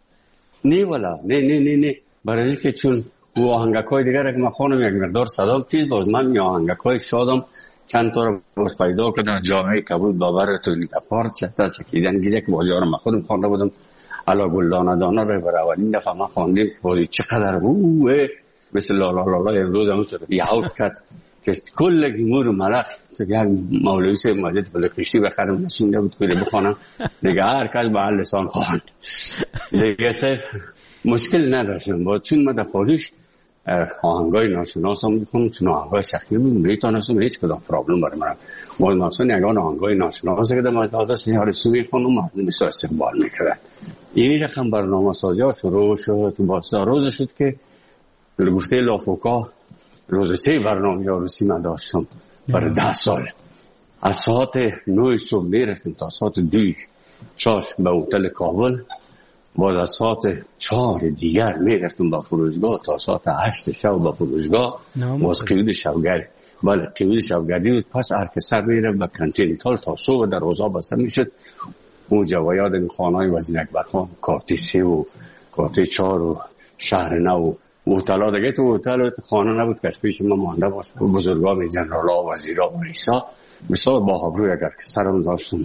نه والا نه نه نه نه برای که چون او آهنگکای دیگر که من خانم یک مقدار صدا چیز باز من یا آهنگکای شادم چند تا رو باز پیدا کردم جامعه کبود باور تو نیپارت چتا چکیدن گیره که بازی ها رو من خودم خوانده بودم علا گلدانه دانه رو برای اولین دفعه من خواندیم بازی چقدر اوه مثل لالا لالا امروز هم تو یهود کرد که کل گمور ملخ تو یک مولوی سه ماجد بلا کشتی بخرم نشینده بود که بخوانم دیگه هر کس به هر لسان خواهند دیگه سه مشکل نداشتم با چون من دفعالیش آهنگای ناشناس هم میخونم چون آهنگای سختی بود میتونستم هیچ کدام پرابلم برای من باید مثلا یگان آهنگای ناشناس که در دادست نیارسی میخونم مردم بسیار استقبال میکرد این رقم برنامه سازی ها شروع شد تو باستا روز شد که گفته لافوکا روز سه برنامه عروسی من داشتم برای ده سال از ساعت نه صبح میرفتم تا ساعت دوی چاش به هتل کابل باز از ساعت چهار دیگر میرفتم با فروشگاه تا ساعت هشت شب با فروشگاه باز قیود شبگردی بله قیود شبگردی بود پس هر که سر میرفت به کانتین تال تا صبح در روزا بسته میشد اون جوایاد این خانهای وزیر اکبرخان کارتی سه و کارتی چهار و شهر نو و هتلا دیگه تو هتل خانه نبود که پیش ما مانده باشه بزرگان جنرالا و وزیرا و رئیسا بسیار با ابرو اگر که سرم داشتم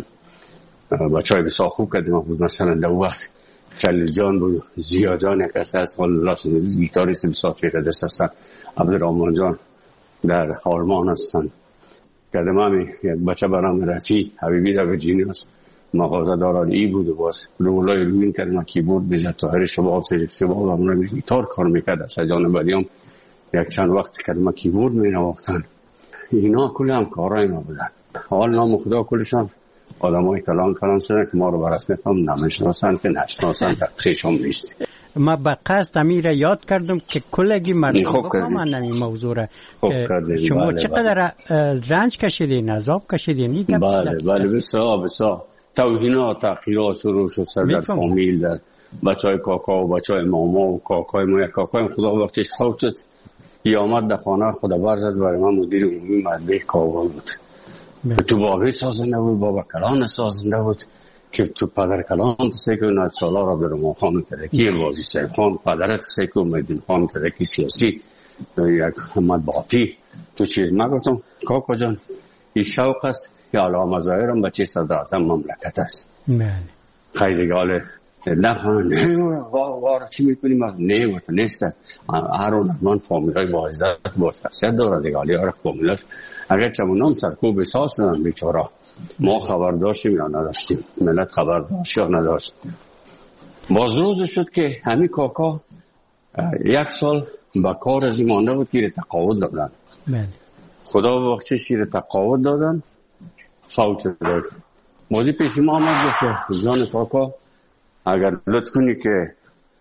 بچهای بسیار خوب کردیم بود مثلا در وقت خلیل جان بود زیا جان یک کسی از الله سنویز گیتاریست بسیار پیره دست هستن عبدالرحمن جان در آلمان هستن کردم همی یک بچه برام رفی حبیبی در ویرجینیاس مغازه داران ای بود و باز رولای روین کردم کیبورد بیزد تاهر شباب سیرک شباب همون گیتار کار میکرد از جان بدیم یک چند وقت کردم کیبورد می نواختن اینا کل هم کارای ما بودن حال نام خدا کلشان آدم های کلان کلان شدن که ما رو برسمه هم نمیشناسن که نشناسن در خیشم نیست ما به قصد امیر یاد کردم که کلگی مردم بفهمن نمی موضوع را شما بله چقدر بله. رنج کشیدین عذاب کشیدین بله بله بسیار بسیار توهینا تحقیرات شروع شد سر در فامیل در بچه های کاکا و بچه های ماما و کاکای ما یک کاکای خدا وقتش خواب شد یه آمد در خانه خدا برزد برای من مدیر عمومی مدبه کابل بود تو بابه سازنده بود بابا کلان سازنده بود که تو پدر کلان تسیکو نایت سالا را برو خانم تدکی الوازی سیب خان پدرت تسیکو میدین خانم تدکی سیاسی یک حمد باطی تو چیز من گفتم کاکا جان این شوق است یا علامه ظاهرم بچه صدر اعظم مملکت است خیلی گاله نه نه وار چی میکنیم نه و تو نیست هر اون من فامیلای با عزت با شخصیت داره دیگالی ها را فامیلاش اگر چمونام سرکوب احساس ندن بیچاره ما خبر داشتیم یا نداشتیم ملت خبر داشت یا نداشت باز روز شد که همین کاکا یک سال با کار از این مانده بود که تقاعد دادن خدا وقتی شیر تقاعد دادن فوت داد بازی پیش ما آمد که جان کاکا اگر لطف کنی که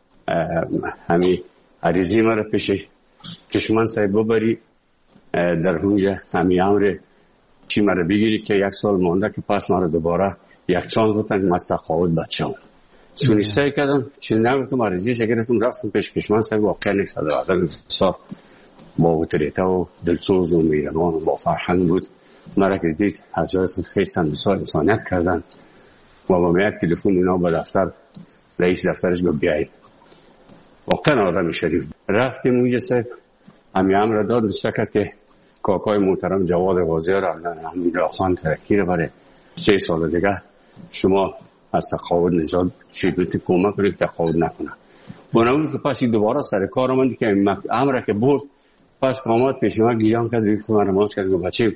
همین عریضی مرا پیش کشمن صاحب ببری در اونجا همین امر چی مرا بگیری که یک سال مانده که پس مرا دوباره یک چانس بودن که من تقاعد بچم سونی سعی کردم چیز نگفتم عریضیش گرفتم رفتم پیش کشمن صاحب واقعا یک صدر اعظم بسیار با وطریته و دلسوز و میرمان و با فرهنگ بود مرا که دید از جای خود خیستن بسیار انسانیت کردن و با یک تلفن اینا به دفتر رئیس دفترش گفت بیایی واقعا آدم شریف رفتیم اونجا صاحب همین امر داد نشکر که کاکای محترم جواد قاضی را همین خان ترکی را برای سه سال دیگه شما از تقاعد نجات شدید کمک کنید تقاعد نکنه. بنابراین که پس دوباره سر کار آمد که امر که برد پس قامت پیش ما گیران کرد و من نماز کرد و بچه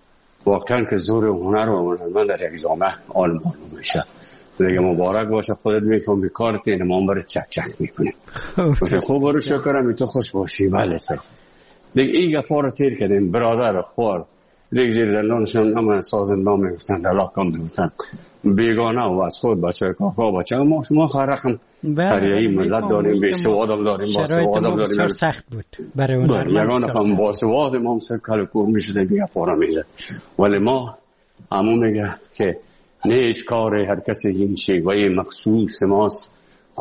واقعا که زور و هنر و هنرمند در یک جامعه آن معلوم میشه. دیگه مبارک باشه، خودت میفهم کارت اینه ما برای چک چک میکنیم. گفت خوب برو شکرم تو خوش باشی. بله سر دیگه این گپا رو تیر کردیم. برادر خوار دیگه زیر دندانشون هم سازندان میگفتن دلاکان میگفتن بیگانه و از خود بچه کاکا بچه ما شما خرقم قریهی ملت داریم، به سوادم داریم، با سوادم داریم. شرایط سخت بود برای اون یگانه خواهم با سواد ما هم سر کلکور میشده دیگه پارا میزد. ولی ما همون میگه که نیش کار هر کسی این شیوه مخصوص ماست،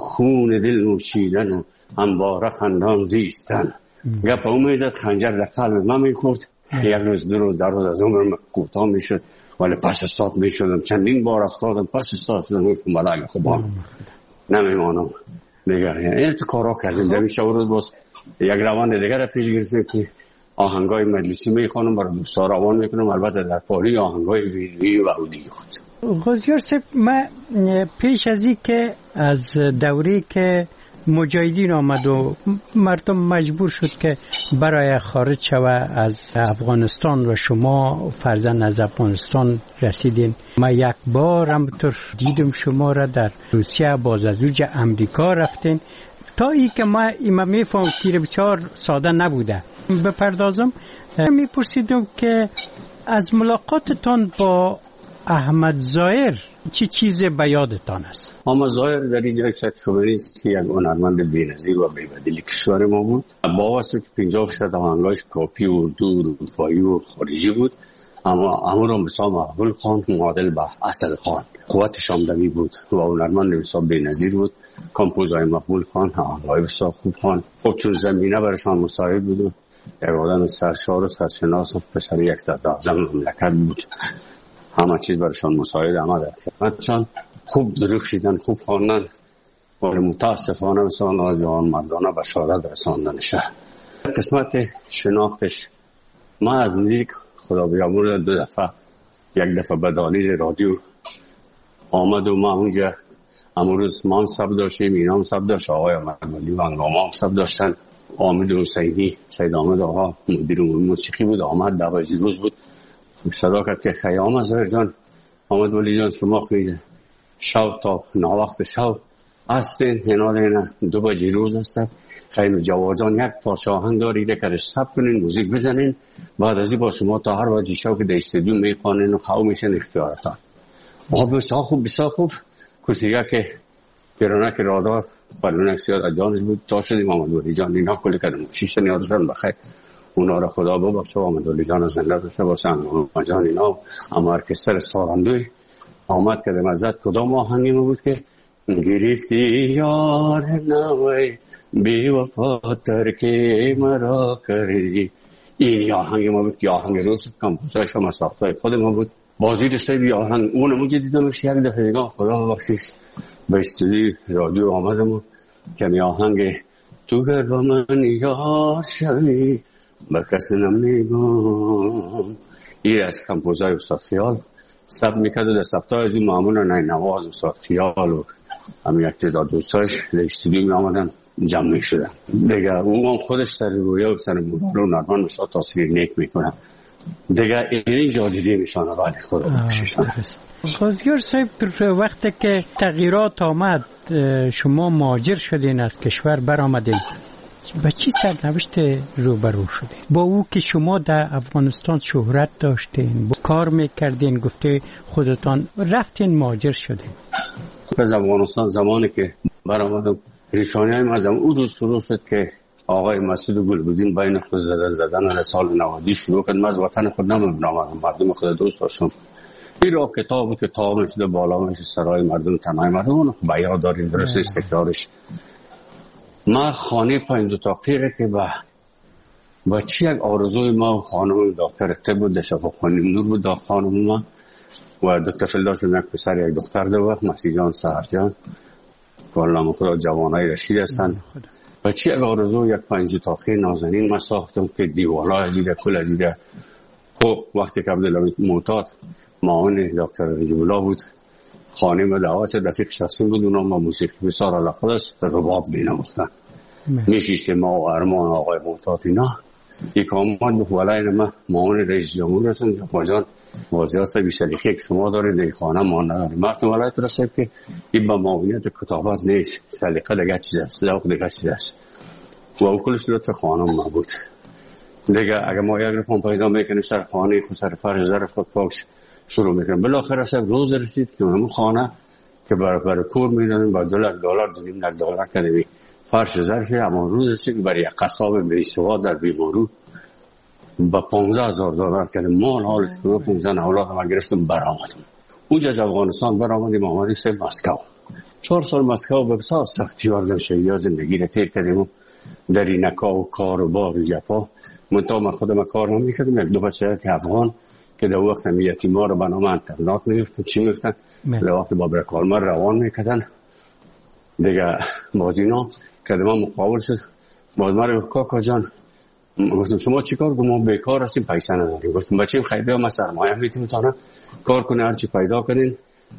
خون دل نوشیدن و همواره خندان زیستن. گپ اون خنجر در قلب من میخورد. یک روز دو روز در روز از عمرم کوتاه میشد ولی پس استاد میشدم. چندین بار افتادم پس استاد شدم. گفتم بله خوبا نمیمانم دیگر. این تو کارا کردیم. در میشه روز باز یک روان دیگر را پیش گرفتیم که آهنگای مجلسی میخوانم برای دوستا روان میکنم، البته در پاری آهنگای ویلی و اودی خود. غازیار صاحب من پیش از این که از دوری که مجاهدین آمد و مردم مجبور شد که برای خارج شوه از افغانستان و شما فرزند از افغانستان رسیدین، من یک بار همطور دیدم شما را در روسیه باز از اوج امریکا رفتین. تا ای که ما ایما میفهم که بسیار ساده نبوده بپردازم، میپرسیدم که از ملاقاتتان با احمد ظاهر چی چیز به یادتان است؟ احمد ظاهر در اینجا شد شماری است که یک هنرمند بی‌نظیر و بی‌بدیل کشور ما بود. با واسه که پنجاه درصد آهنگاش کاپی اردو، اروپایی و خارجی بود، اما امر مثلا مقبول خان معادل به اصل خان قوتش آمدنی بود و هنرمند مثلا بی‌نظیر بود. کمپوزای مقبول خان آهنگای بسیار خوب خان. خب چون زمینه برایشان مساعد بود و یک آدم سرشار و سرشناس و پسر یک صدراعظم مملکت بود، همه چیز برایشان مساعد آمد. خدمتشان خوب درخشیدن، خوب خواندن ولی متاسفانه مثلا از جوان مردانه به شهادت رساندن شه. قسمت شناختش ما از نیک خدا بیامرزه دو دفعه، یک دفعه به دلیل رادیو آمد و ما اونجا امروز ما هم سب داشتیم، اینا هم سب داشت، آقای احمدولی و انگاما هم سب داشتن. آمد حسینی سید آمد آقا مدیر موسیقی بود، آمد دوازده روز بود، صدا کرد که خیام از ظاهر جان آمد ولی جان شما خیلی شب تا ناوقت شب هستین، هنال اینه دو بجی روز هستن، خیلی جواد جان یک پارچه آهنگ داریده که سب کنین موزیک بزنین، بعد از این با شما تا هر بجی شب که در استودیو میخوانین و خواهو میشن اختیارتان. آقا بسیار خوب بسیار خوب کلتیگه که پیرانک رادار پلونک سیاد اجانش بود تا شدیم آمد ولی جان اینا کلی کردم شیشتن یادشان بخیر اونا را خدا ببخشه و آمد ولی جان زنده بشه باشن و جان اینا. اما ارکستر سارندوی آمد که دمزد کدام آهنگی ما بود که گریفتی یار نوی بی وفا ترکی مرا کردی. این آهنگ ما بود که آهنگ روز کمپوزایش و مساختای خود ما بود. بازی رسته بی آهنگ اونمو که دیدمش یک دفعه دیگه خدا ببخشیش به استودیو رادیو آمدم و کمی آهنگ تو گر با من یار شوی به کسی نمیگم این از کمپوزای استاد خیال سب میکرد و در سبتای از این معمول نای نواز استاد خیال و همین یک تعداد دوستایش در استودیو می آمدن جمع میشدن دیگه. اون خودش سر رویه و سر مدار و نرمان مثلا تاثیر نیک میکنن دیگه. این جا دیدی میشانه ولی خدا بخشیشانه. غازیار صاحب وقتی که تغییرات آمد شما مهاجر شدین از کشور برآمدین، با چی سرنوشت روبرو شدین؟ با او که شما در افغانستان شهرت داشتین، با کار میکردین، گفته خودتان رفتین مهاجر شدین. از افغانستان زمانی که برآمدم ریشانی های مردم اون روز شروع شد که آقای مسعود گلبودین بین خود زدن زدن از سال نود شروع کرد. من از وطن خود نمی‌برم، مردم خود دوست داشتم. این را کتاب بود که تمام شده بالا منش سرای مردم تنهای مردم اون بیا داریم درست استقرارش. ما خانه پنج تا قیره که با با چی یک آرزوی ما و خانم دکتر طب بود شفا خانم نور بود دا خانم ما و دکتر فلداش یک پسر یک دختر دو وقت مسیح جان سهر جان که الله خدا جوانای رشید هستن و چی اگه آرزو یک پنج تاخه نازنین ما ساختم که دیوالا دیده کل دیده. خب وقتی که عبدالحمید معتاد معاون دکتر رجب الله بود خانه ما دعوت رفیق شخصی بود، اونا ما موسیقی بسیار علاقه داشت رباب بینمختن میشیست ما و ارمان آقای معتاد اینا یک آمان به ولای ما معاون رئیس جمهور هستن جفا جان وازیاست بی سلیخی که شما دارید این خانه ما نداریم وقتی ولایت رسید که این با معاونیت کتابات نیست سلیقه دیگه چیز است ذوق دیگه چیز است و او کلش لطف خانم ما بود دیگه اگه ما یک رفان پیدا میکنیم سر خانه خود سر فرش ظرف خود پاکش شروع میکنیم بالاخره سب روز رسید که همون خانه که برای برای کور میدانیم با دلار دلار دونیم نک دلار کردیم فرش ظرفی اما روز رسید برای یک قصاب بیسوا در بیمارو با پانزده هزار دلار کردیم مال حال است که پانزده اولاد ما گرفتم برآمدیم اونجا از افغانستان برآمدیم آمدیم سه مسکو چهار سال مسکو به بسیار سختی واردم شد زندگی را تیر کردیم در این نکا و کار و بار و جفا منطقه من خودم کار نمیکردم یک دو بچه که افغان که در وقت هم یتیما رو به نام انترنات میگفتن چی میگفتن در وقت بابر کالمر روان میکردن دیگه باز اینا که ما مقابل شد باز ما رو کاکا جان گفتم شما چی کار کنم ما بیکار هستیم پیسه نداریم گفتم بچه خیلی هم سرمایه میتونم تانه کار کنه هرچی پیدا کنین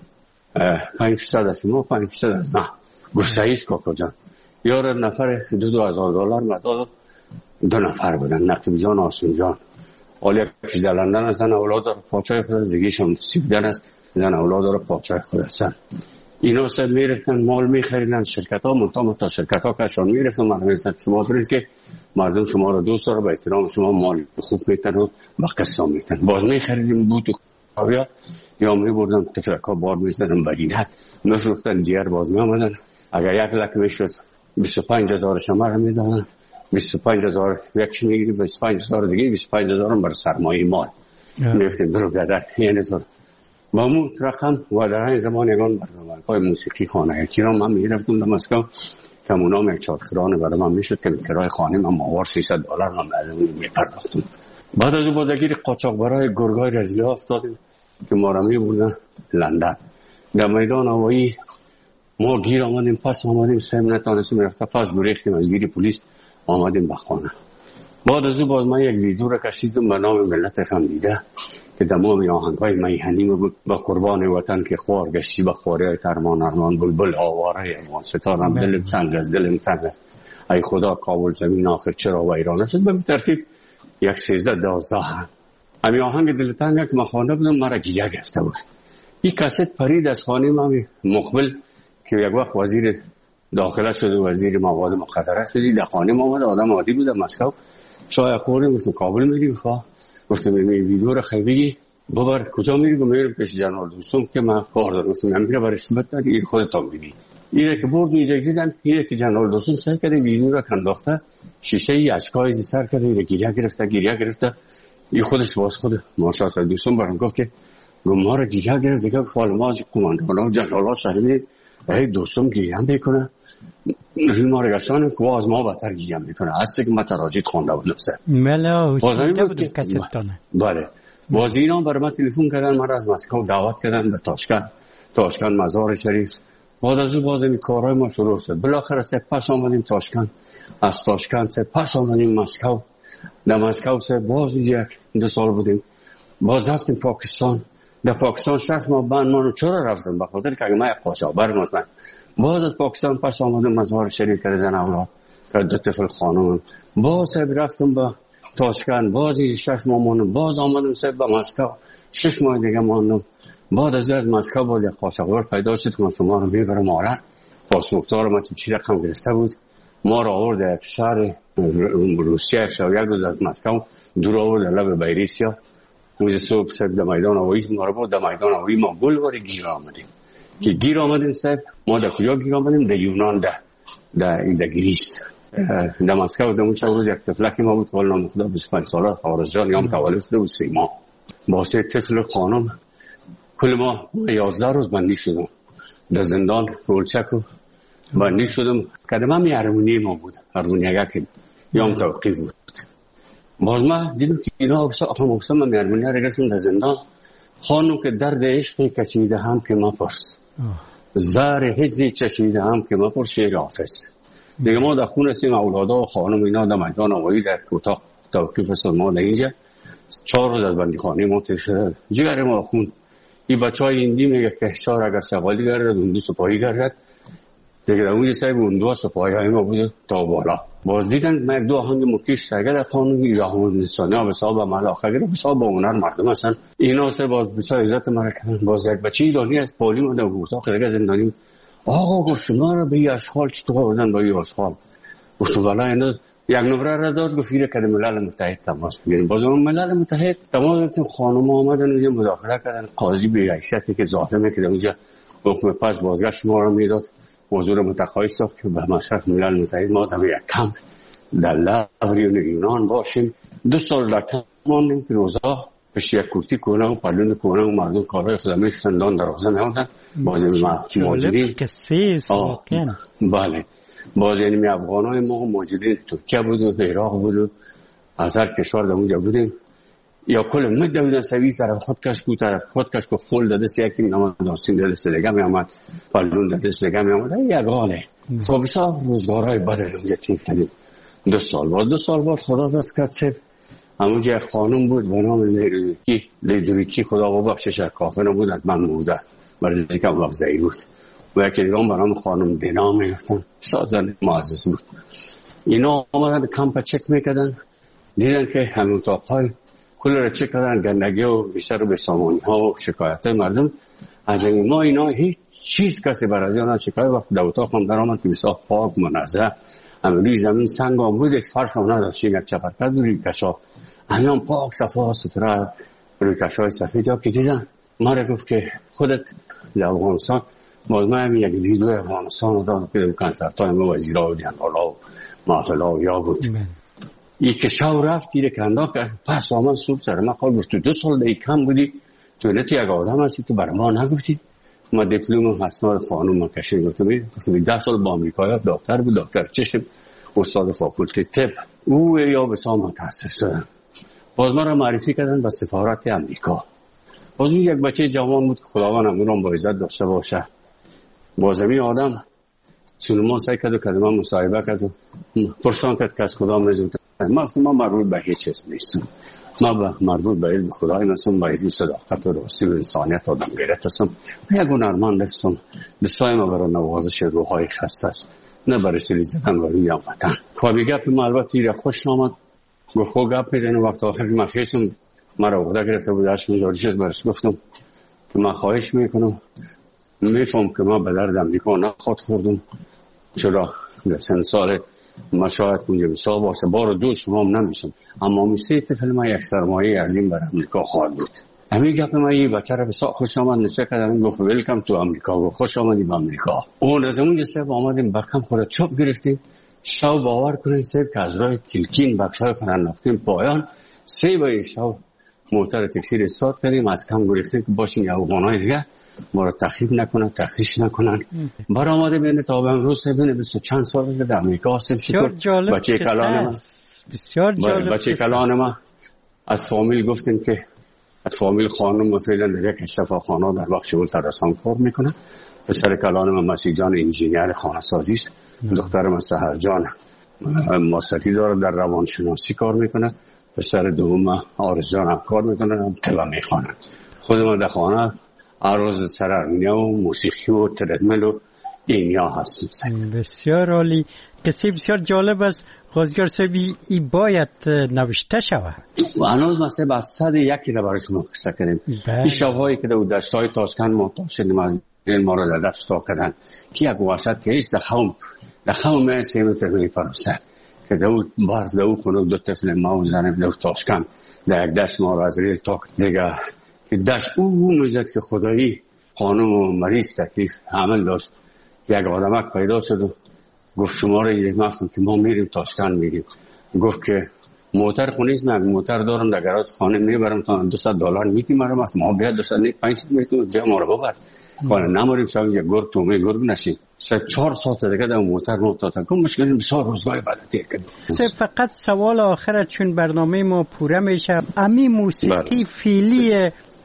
پنج فیصد از شما پنج فیصد از نه گفت صحیح کاکا جان یار نفر دو دو هزار دلار مداد دو نفر بودن نقیب جان آسون جان حالا یکیش در لندن هستن اولاد داره پاچای خود است دیگه شما سیبدن است زن اولاد داره پاچای خود هستن اینا سب میرفتن مال میخریدن شرکت ها منطقه تا شرکت ها کشان میرفتن مردم میرفتن شما برید که مردم شما را دوست داره به احترام شما مال خوب میتن و با قسم میتن باز میخریدیم بود و کاویا یا میبردن تفرک ها بار میزدن برینک نفروختن دیگر باز میامدن اگر یک لک میشد بیست و پنج هزار شما را میدادن بیست و پنج هزار یکش میگیریم بیست و پنج هزار دیگه بیست و پنج هزار هم بر سرمایه مال میفتیم برو گدر یعنی طور با مون رقم و در این زمان یکان برنامه های موسیقی خانه یکی را من میرفتم در مسکو که منام یک چارکرانه برای من میشد که کرای خانه من ماهوار سیصد دلار من بعد میپرداختم بعد از او بادگیر قاچاق برای گرگای رزیله افتادیم که ما را میبردن لندن در میدان هوایی ما گیر آمدیم پس آمدیم سهم نتانستیم رفته پس بریختیم از گیری پلیس آمدیم به خانه بعد از او باز من یک ویدیو را کشیدم به نام ملت خندیده که تمام آهنگ‌های میهنی بود با قربان وطن که خوار گشتی با خواره ترمان ارمان بلبل آواره افغان ستارم دلم تنگ از دلم تنگ است ای خدا کابل زمین آخر چرا ویران شد به ترتیب یک سیزده دوازده همین آهنگ دل تنگ که من خوانده بودم مرا گیره گرفته بود این کست پرید از خانه من مقبل که یک وقت وزیر داخله شد و وزیر مواد مخدره شدی در خانه ما آمد آدم عادی بود مسکو چای خوردیم گفتم کابل میریم خواه گفتم این ویدیو رو خیلی ببر کجا میری گفتم میرم پیش جنرال دوستم که من کار دارم گفتم من میرم برش بده دیگه خودت هم ببین اینه که برد اینجا دیدن اینه که جنرال دوستم سعی کرده ویدیو رو کنداخته شیشه ای اشکای سر کرده اینه گریه گرفته گریه گرفته این خودش باز خود مارشال دوستم برام گفت که گفت ما رو گریه گرفت دیگه فال ما از قماندان جنرال شهری ای دوستم گریه میکنه روی ما رگشان که از ما بدتر گیرم میکنه هسته که ما تراجید خونده بود نفسه ملا چونده بود کسیتانه بله باز اینا برای من تلفون کردن من از مسکو دعوت کردن به تاشکند تاشکند مزار شریف بعد از او باز این کارهای ما شروع شد بالاخره سه پس آمدیم تاشکند از تاشکند سه پس آمدیم مسکو در مسکو سه باز یک دو سال بودیم باز رفتیم پاکستان در پاکستان شخص ما بند ما رو چرا رفتم بخاطر که اگه ما یک قاچاقبر مطمئن باز از پاکستان پس آمدم مزار شریف کرده زن اولاد کرده دو طفل خانم باز سب رفتم با تاشکند باز شش ماه ماندم باز آمدم سب با مسکو شش ماه دیگه ماندم بعد از از مسکو باز یک قاچاقبر پیدا شد که من شما رو میبرم آرن پاسپورت‌ها رو من چی رقم گرفته بود ما رو آورد یک شهر روسیه یک شهر یک از مسکو دور آورد لب بیریسیا روز صبح سب در میدان هوایی ما رو بود در میدان هوایی ما بلوار گیر آمدیم که گیر آمدیم صاحب ما در کجا گیر آمدیم در یونان در در در گریس در مسکو در اون روز یک طفلکی ما بود که نام خدا بیست و پنج ساله خارج جان یا متولد شده بود سه ماه با سه طفل خانم کل ما یازده روز بندی شدم در زندان رولچک و بندی شدم قدم هم هرمونی ما بود هرمونی اگه که یام توقیف بود باز ما دیدم که اینا اقام اقسام من هرمونی ها رگرسیم در زندان خانم که درد عشقی کشیده هم که ما پرس زار هزی چشیده هم که ما پر شیر حافظ دیگه ما در خونه هستیم، اولادا و خانم اینا در میدان آقایی در اتاق توقیف هستن. ما در اینجا چهار روز از بندی خانه ما تیر شده. جگر ما خون این بچه های ایندی میگه که چهار اگر شغالی گردد اون دو سپاهی گردد دیگه. در اونجا صاحب اون دو سپاهی های ما بوده تا بالا. باز دیدن من دو آهنگ مکیش اگر خانم یا همون نسانی ها بسا با محل آخر گره بسا با اونر مردم هستن. اینا سه باز بسا عزت مرا کردن. باز یک بچه ایرانی از پالی ما در اتاق دیگه زندانی آقا گفت شما را به یه اشغال چطور بردن با یه اشغال؟ گفت والا اینا یک نمره را داد گفت ایره که ملل متحد تماس بگیریم. باز اون ملل متحد تماس گرفتیم، خانم آمدن اونجا مداخله کردن. قاضی به حیثیتی که ظالمه که اونجا حکم پس بازگشت ما را میداد. موضوع متقاعد ساخت که به مشرف ملل متحد ما در یک کمپ در لوریون یونان باشیم. دو سال در کمپ ماندیم که روزا پشت یک کورتی کنه و پلون کنه و مردم کارهای خود میشتن دان دروازه نموندن. باز ماجرین که سه سال بله باز یعنی افغانای ما ماجرین ترکیه بود و عراق بود و از هر کشور در اونجا بودیم. یا کل مده بودن سویز طرف خودکش بود، طرف خودکش که فول داده سیاکی می آمد، داستین داده سلگه می آمد، پلون داده سلگه می آمد. یک حاله خب بسا روزگارهای بعد از اونجا تیم کردیم. دو سال بعد دو سال بعد خدا دست کرد سب همونجا یک خانم بود به نام لیدوریکی لیدوریکی خدا ببخشش کافر نبود از من بوده برای که اون وقت زهی بود و یکی دیگه به نام خانم دینا میگفتن سازن معزز بود. اینا آمدن کمپ چک میکردن دیدن که همون اتاقهای کل را چک کردن گندگی و بیشتر و بسامانی ها و شکایت های مردم از این ما اینا هیچ چیز کسی بر از اینا شکایت وقت در اتاق هم در آمد که بسیار پاک منظم روی زمین سنگ هم بود، یک فرش هم نداشت، یک چپرکت بود روی کشا همیان پاک صفحه ستره روی کشای سفید ها که دیدن. ما را گفت که خودت در افغانستان باز ما هم یک ویدیو افغانستان رو دادم که کنسرت های ما وزیرها و جنرالا و محفلا و یا بود این که شو رفت دیره کنده که پس آمد صبح سر ما خواه گفت تو دو سال دیگه کم بودی تو نه تو یک آدم هستی تو برای ما نگفتی. ما دیپلوم اسناد خانوم ما کشید گفتم گفتم ده سال با آمریکا دکتر بود، دکتر چشم، استاد فاکولته طب او یا به سام متاسس شدن. باز ما را معرفی کردن به سفارت آمریکا. باز یک بچه جوان بود که خداوند امورم با عزت داشته باشه. باز این آدم سلمان سعی کرد و کلمه مصاحبه کرد و پرسان کرد که از خدا مزید ما ما مربوط به هیچ چیز نیستم، ما به مربوط به علم خدای نستم، به علم صداقت و راستی و انسانیت آدم غیرت هستم، یک هنرمند هستم. دستای ما برای نوازش روحای خسته است نه برای سری زدن و روی وطن. خوابی گپ ما البته ایره خوش نامد گفت خود گپ میزنه. وقت آخر که من خیستم مرا عقده گرفته بود هشت میلیارد چیز برش گفتم که من خواهش میکنم میفهم که ما به درد امریکا نخواد خوردم چرا سن سال ما شاید کنجه بسا باشه بار دو شما هم نمیشم اما میسه طفل ما یک سرمایه از این بر امریکا خواهد بود. همین گپ ما یه بچه را بسا خوش آمد نشه کردم گفت ویلکم تو امریکا گفت خوش آمدی به امریکا. اون از اون جسه با آمدیم برکم خورد چوب گرفتیم شو باور کنید سه که از رای کلکین بخش های کنن نفتیم پایان سه بای شو موتر تکسیر استاد کردیم از کم گرفتیم که باشیم یا افغانای دیگه ما را تخریب نکنن تخریش نکنن. برای آماده بینه تا به امروز بینه بسو چند سال در امریکا حاصل شد. بچه کلان ما بسیار جالب بچه کلان ما از فامیل گفتن که از فامیل خانم فعلا در یک شفاخانه در بخش اولتراسان کار میکنه. پسر کلان ما مسیح جان انجینیر خانه سازی است. دختر ما سحر جان ماستری داره در روانشناسی کار میکنه. پسر دوم آرز جان هم کار میکنه طب میخوانه. خود ما در خانه عروض سرارمینه و موسیقی و تردمل و اینیا هستیم. بسیار عالی. قصه بسیار جالب است. غازیار صاحبی ای باید نوشته شود و هنوز مثلا با صد یکی را برای شما قصه کنیم. این شبهایی که در دشتای تاشکن ما شدیم از ما را در دست تا کردن که یک وحشت که هیچ در خوم در خوم من سیمتر می پرسته که در او برف در او کنه دو طفل ما و زنم در تاشکن در یک دست ما را از ریل تا دیگه که دشت او میزد که خدایی خانم و مریض تکلیف عمل داشت. یک آدمک پیدا شد و گفت شما را یک مفتم که ما میریم تاشکن میریم. گفت که موتر خونیست نه موتر دارم در گراج خانه میبرم تا دویست دلار میتی مرا وقت ما بیاد دویست پنجصد میتونم جا ما رو ببر خانه نماریم شب یک گرگ تومه گرگ نشیم سه چهار ساعت دیگه در موتر موتاتا کن مشکلی بسیار روزگاه بعد تیر کردیم. فقط سوال آخرت چون برنامه ما پوره میشه امی موسیقی فیلی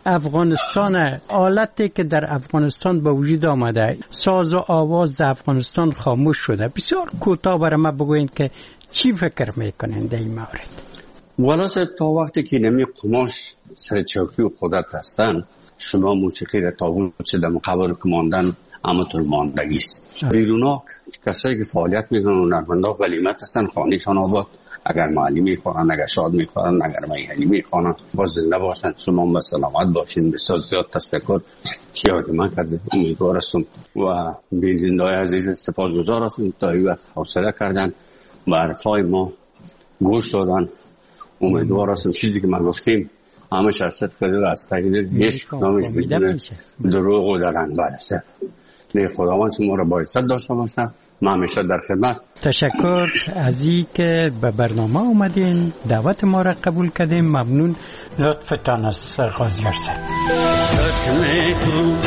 افغانستان، حالتی که در افغانستان به وجود آمده، ساز و آواز در افغانستان خاموش شده. بسیار کوتاه برای ما بگوین که چی فکر میکنین در این مورد؟ والا تا وقتی که نمی قماش سر چوکی و قدرت هستن، شما موسیقی را تابون چه قبل که ماندن امتر ماندگی است. بیرونا کسایی که فعالیت میکنن و نرمنده ولیمت هستن، خانیشان آباد، اگر معلی میخوانن، اگر شاد میخوانن، اگر میهنی میخوانن، باز زنده باشن. شما به سلامت باشین. بسیار زیاد تشکر که یاد من کرده. امیدوار هستم و بینندگان عزیز سپاسگزار هستم تا این وقت حوصله کردن و حرفای ما گوش دادن. امیدوار هستم چیزی که ما گفتیم همه شرصت کرده و از طریق هیچ کدامش بدون دروغ و درنگ برسه. نه خداوند شما را با عزت داشته باشم. من همیشه در خدمت. تشکر از این که به برنامه اومدین، دعوت ما را قبول کردین. ممنون. لطفتان از سرغازیار صاحب. چشم تو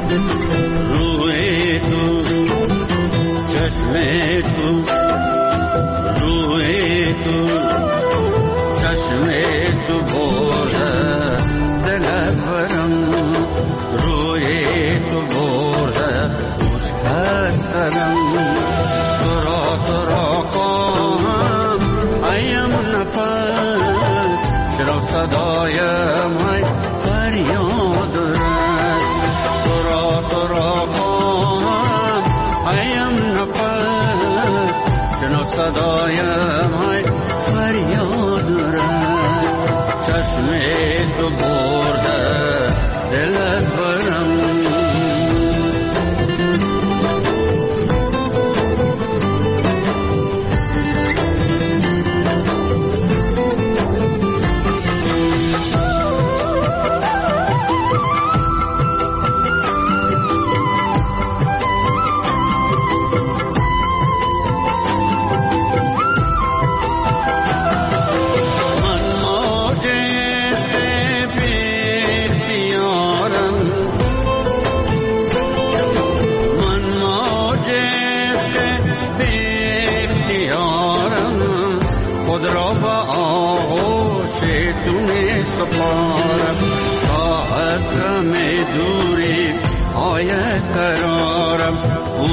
روی تو، چشم تو روی تو، چشم تو برده دلت برم، روی تو برده مشکل سرم. تو را تو را خواهم ایم نفس، شنو صدایم های فریاد رد. تو را تو را خواهم ایم نفس، شنو صدایم های فریاد رد. چشم تو برده دلت برم. قرارم او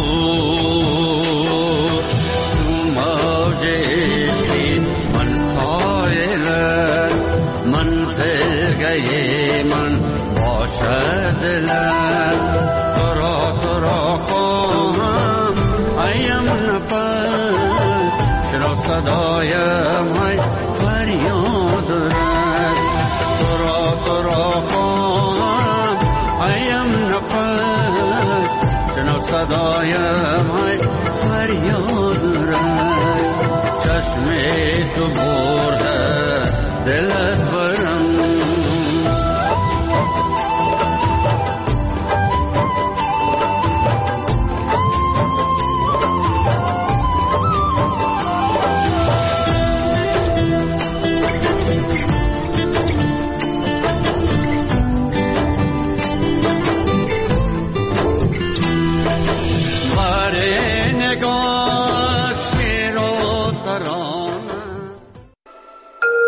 تو موج عشقی، من سایلم، منزل گئی من باشد دلم. تو را تو را خواهم ایم نفس، شنو صدایم های فریاد رد. تو را تو را خواهم ایم نفس، شنو صدایم های فریاد رد. چشم تو برده دل